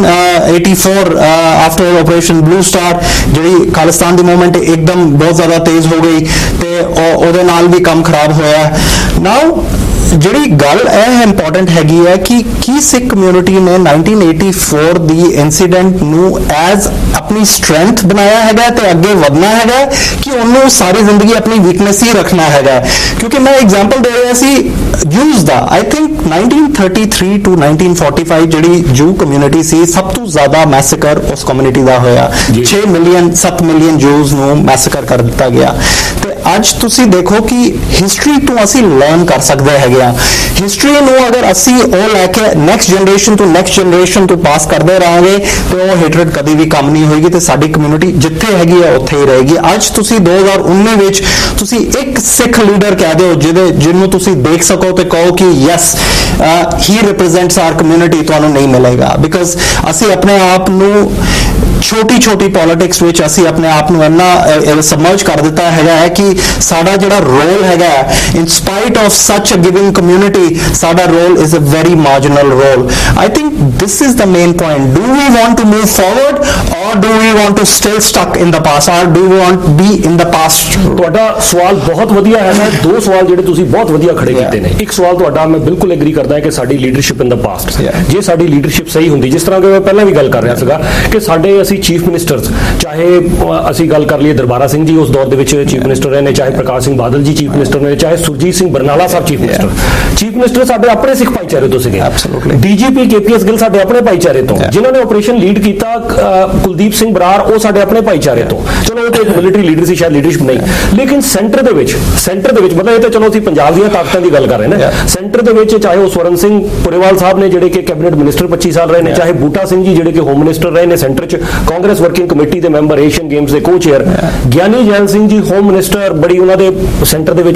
1984 after operation blue star ਜਿਹੜੀ ਖਾਲਿਸਤਾਨ ਦੀ ਮੂਵਮੈਂਟ ਇੱਕਦਮ ਬਹੁਤ ਜ਼ਿਆਦਾ ਤੇਜ਼ ਹੋ ਗਈ ਤੇ ਉਹਦੇ ਨਾਲ ਵੀ ਕੰਮ ਖਰਾਬ ਹੋਇਆ। ਨਾਓ ਜਿਹੜੀ ਗੱਲ ਇਹ ਇੰਪੋਰਟੈਂਟ ਹੈਗੀ ਹੈ ਕਿ ਕੀ ਸਿੱਖ ਕਮਿਊਨਿਟੀ ਨੇ 1984 ਦੀ ਇਨਸੀਡੈਂਟ ਨੂੰ ਐਜ਼ ਆਪਣੀ ਸਟਰੈਂਥ ਬਣਾਇਆ ਹੈਗਾ ਤੇ ਅੱਗੇ ਵਧਣਾ ਹੈਗਾ ਕਿ ਉਹਨੂੰ ਸਾਰੀ ਜ਼ਿੰਦਗੀ ਆਪਣੀ ਵੀਕਨੈਸ ਹੀ ਰੱਖਣਾ ਹੈਗਾ? ਕਿਉਂਕਿ ਮੈਂ ਐਗਜ਼ਾਮਪਲ ਦੇ ਰਿਹਾ ਸੀ ਜੂਜ਼ ਦਾ। ਆਈ ਥਿੰਕ 1933 to 1945 ਜਿਹੜੀ ਜੂ ਕਮਿਊਨਿਟੀ ਸੀ ਸਭ ਤੋਂ ਜ਼ਿਆਦਾ ਮੈਸੇਕਰ ਉਸ ਕਮਿਊਨਿਟੀ ਦਾ ਹੋਇਆ, 6 ਮਿਲੀਅਨ 7 ਮਿਲੀਅਨ ਜੂਜ਼ ਨੂੰ ਮੈਸੇਕਰ ਕਰ ਦਿੱਤਾ ਗਿਆ। ਤੇ ਅੱਜ ਤੁਸੀਂ ਦੇਖੋ ਕਿ ਹਿਸਟਰੀ ਤੋਂ ਅਸੀਂ ਲਰਨ ਕਰ ਸਕਦੇ ਹੈਗੇ ਆ। ਹਿਸਟਰੀ ਨੂੰ ਅਗਰ ਅਸੀਂ ਉਹ ਲੈ ਕੇ ਨੈਕਸਟ ਜਨਰੇਸ਼ਨ ਤੋਂ ਪਾਸ ਕਰਦੇ ਰਹਾਂਗੇ ਤੇ ਉਹ ਹੇਟਰਡ ਕਦੀ ਵੀ ਕੰਮ ਨਹੀਂ ਹੋਏਗੀ ਤੇ ਸਾਡੀ ਕਮਿਊਨਿਟੀ ਜਿੱਥੇ ਹੈਗੀ ਆ ਉੱਥੇ ਹੀ ਰਹੇਗੀ। ਅੱਜ ਤੁਸੀਂ 2019 ਵਿੱਚ ਤੁਸੀਂ ਇੱਕ ਸਿੱਖ ਲੀਡਰ ਕਹਿ ਦਿਓ ਜਿਹਨੂੰ ਤੁਸੀਂ ਦੇਖ ਸਕੋ ਤੇ ਕਹੋ ਕਿ yes he represents our community, ਤੁਹਾਨੂੰ ਨਹੀਂ ਮਿਲੇਗਾ। ਬਿਕਾਜ਼ ਅਸੀਂ ਆਪਣੇ ਆਪ ਨੂੰ ਛੋਟੀ ਪੋਲਿਟਿਕਸ ਵਿੱਚ ਅਸੀਂ ਆਪਣੇ ਆਪ ਨੂੰ ਇੰਨਾ ਸਮਰਜ ਕਰ ਦਿੱਤਾ ਹੈਗਾ ਹੈ ਕਿ ਸਾਡਾ ਜਿਹੜਾ ਰੋਲ ਹੈਗਾ ਇਨ spite of such a giving community, ਸਾਡਾ role is a very marginal role. I think this is the main point. Do we want to move forward or do we want to still stuck in the past or do we want be in the past? ਤੁਹਾਡਾ ਸਵਾਲ ਬਹੁਤ ਵਧੀਆ ਹੈ। ਮੈਂ ਦੋ ਸਵਾਲ ਜਿਹੜੇ ਤੁਸੀਂ ਬਹੁਤ ਵਧੀਆ ਖੜੇ ਕੀਤੇ ਨੇ। ਇੱਕ ਸਵਾਲ ਤੁਹਾਡਾ ਮੈਂ ਬਿਲਕੁਲ ਐਗਰੀ ਕਰਦਾ ਕਿ ਸਾਡੀ ਲੀਡਰਸ਼ਿਪ ਇਨ ਦ ਪਾਸਟ, ਜੇ ਸਾਡੀ ਲੀਡਰਸ਼ਿਪ ਸਹੀ ਹੁੰਦੀ, ਜਿਸ ਤਰ੍ਹਾਂ ਕਿ ਮੈਂ ਪਹਿਲਾਂ ਵੀ ਗੱਲ ਕਰ ਰਿਹਾ ਸੀਗਾ ਕਿ ਸਾਡੇ ਅਸੀਂ ਚੀਫ ਮਿਨਿਸਟਰਸ, ਚਾਹੇ ਅਸੀਂ ਗੱਲ ਕਰ ਲਈਏ ਦਰਬਾਰਾ ਸਿੰਘ ਜੀ ਉਸ ਦੌਰ ਦੇ ਵਿੱਚ ਚੀਫ ਮਿਨਿਸਟਰ ਰਹੇ ਨੇ, ਚਾਹੇ ਪ੍ਰਕਾਸ਼ ਸਿੰਘ ਬਾਦਲ ਜੀ ਚੀਫ ਮਿਨਿਸਟਰ ਨੇ, ਚਾਹੇ ਸੁਰਜੀਤ ਸਿੰਘ ਬਰਨਾਲਾ ਸਾਹਿਬ ਚੀਫ ਮਿਨਿਸਟਰ ਸਾਡੇ ਆਪਣੇ ਸਿੱਖ ਭਾਈਚਾਰੇ ਤੋਂ ਸੀਗੇ। ਡੀਜੀਪੀ KPS ਗਿੱਲ ਸਾਡੇ ਆਪਣੇ ਭਾਈਚਾਰੇ ਤੋਂ, ਜਿਨ੍ਹਾਂ ਨੇ ਆਪਰੇਸ਼ਨ ਲੀਡ ਕੀਤਾ ਕੁਲਦੀਪ ਸਿੰਘ ਬਰਾੜ ਉਹ ਸਾਡੇ ਆਪਣੇ ਭਾਈਚਾਰੇ ਤੋਂ। ਚਲੋ ਉਹ ਤੇ ਇੱਕ ਮਿਲਟਰੀ ਲੀਡਰ ਸੀ, ਸ਼ਾਇਦ ਲੀਡਰਸ਼ਿਪ ਨਹੀਂ, ਲੇਕਿਨ ਸੈਂਟਰ ਦੇ ਵਿੱਚ ਮਤਲਬ ਇਹ ਤਾਂ ਚਲੋ ਅਸੀਂ ਪੰਜਾਬ ਦੀਆਂ ਤਾਕਤਾਂ ਦੀ ਗੱਲ ਕਰ ਰਹੇ ਨੇ। ਸੈਂਟਰ ਦੇ ਵਿੱਚ ਚਾਹੇ ਉਹ ਸਵਰਨ ਸਿੰਘ ਪੁਰੇਵਾਲ ਸਾਹਿਬ ਨੇ ਜਿਹੜੇ ਕਿ ਕੈਬਨਿਟ ਮਿਨਿਸਟਰ 25 ਸਾਲ ਰਹੇ ਨੇ, ਚਾਹੇ ਬੂਟਾ ਸਿੰਘ ਜੀ ਜਿਹੜੇ ਕਿ ਹੋਮ ਮਿਨਿਸਟਰ ਰਹੇ ਨੇ ਸੈਂਟਰ 'ਚ, ਕਾਂਗਰਸ ਵਰਕਿੰਗ ਕਮੇਟੀ ਦੇ ਮੈਂਬਰ, ਏਸ਼ੀਅਨ ਗੇਮਸ ਦੇ co chair, Giani Zail Singh ji home minister, ਬੜੀ ਉਹਨਾਂ ਦੇ ਸੈਂਟਰ ਦੇ ਵਿੱਚ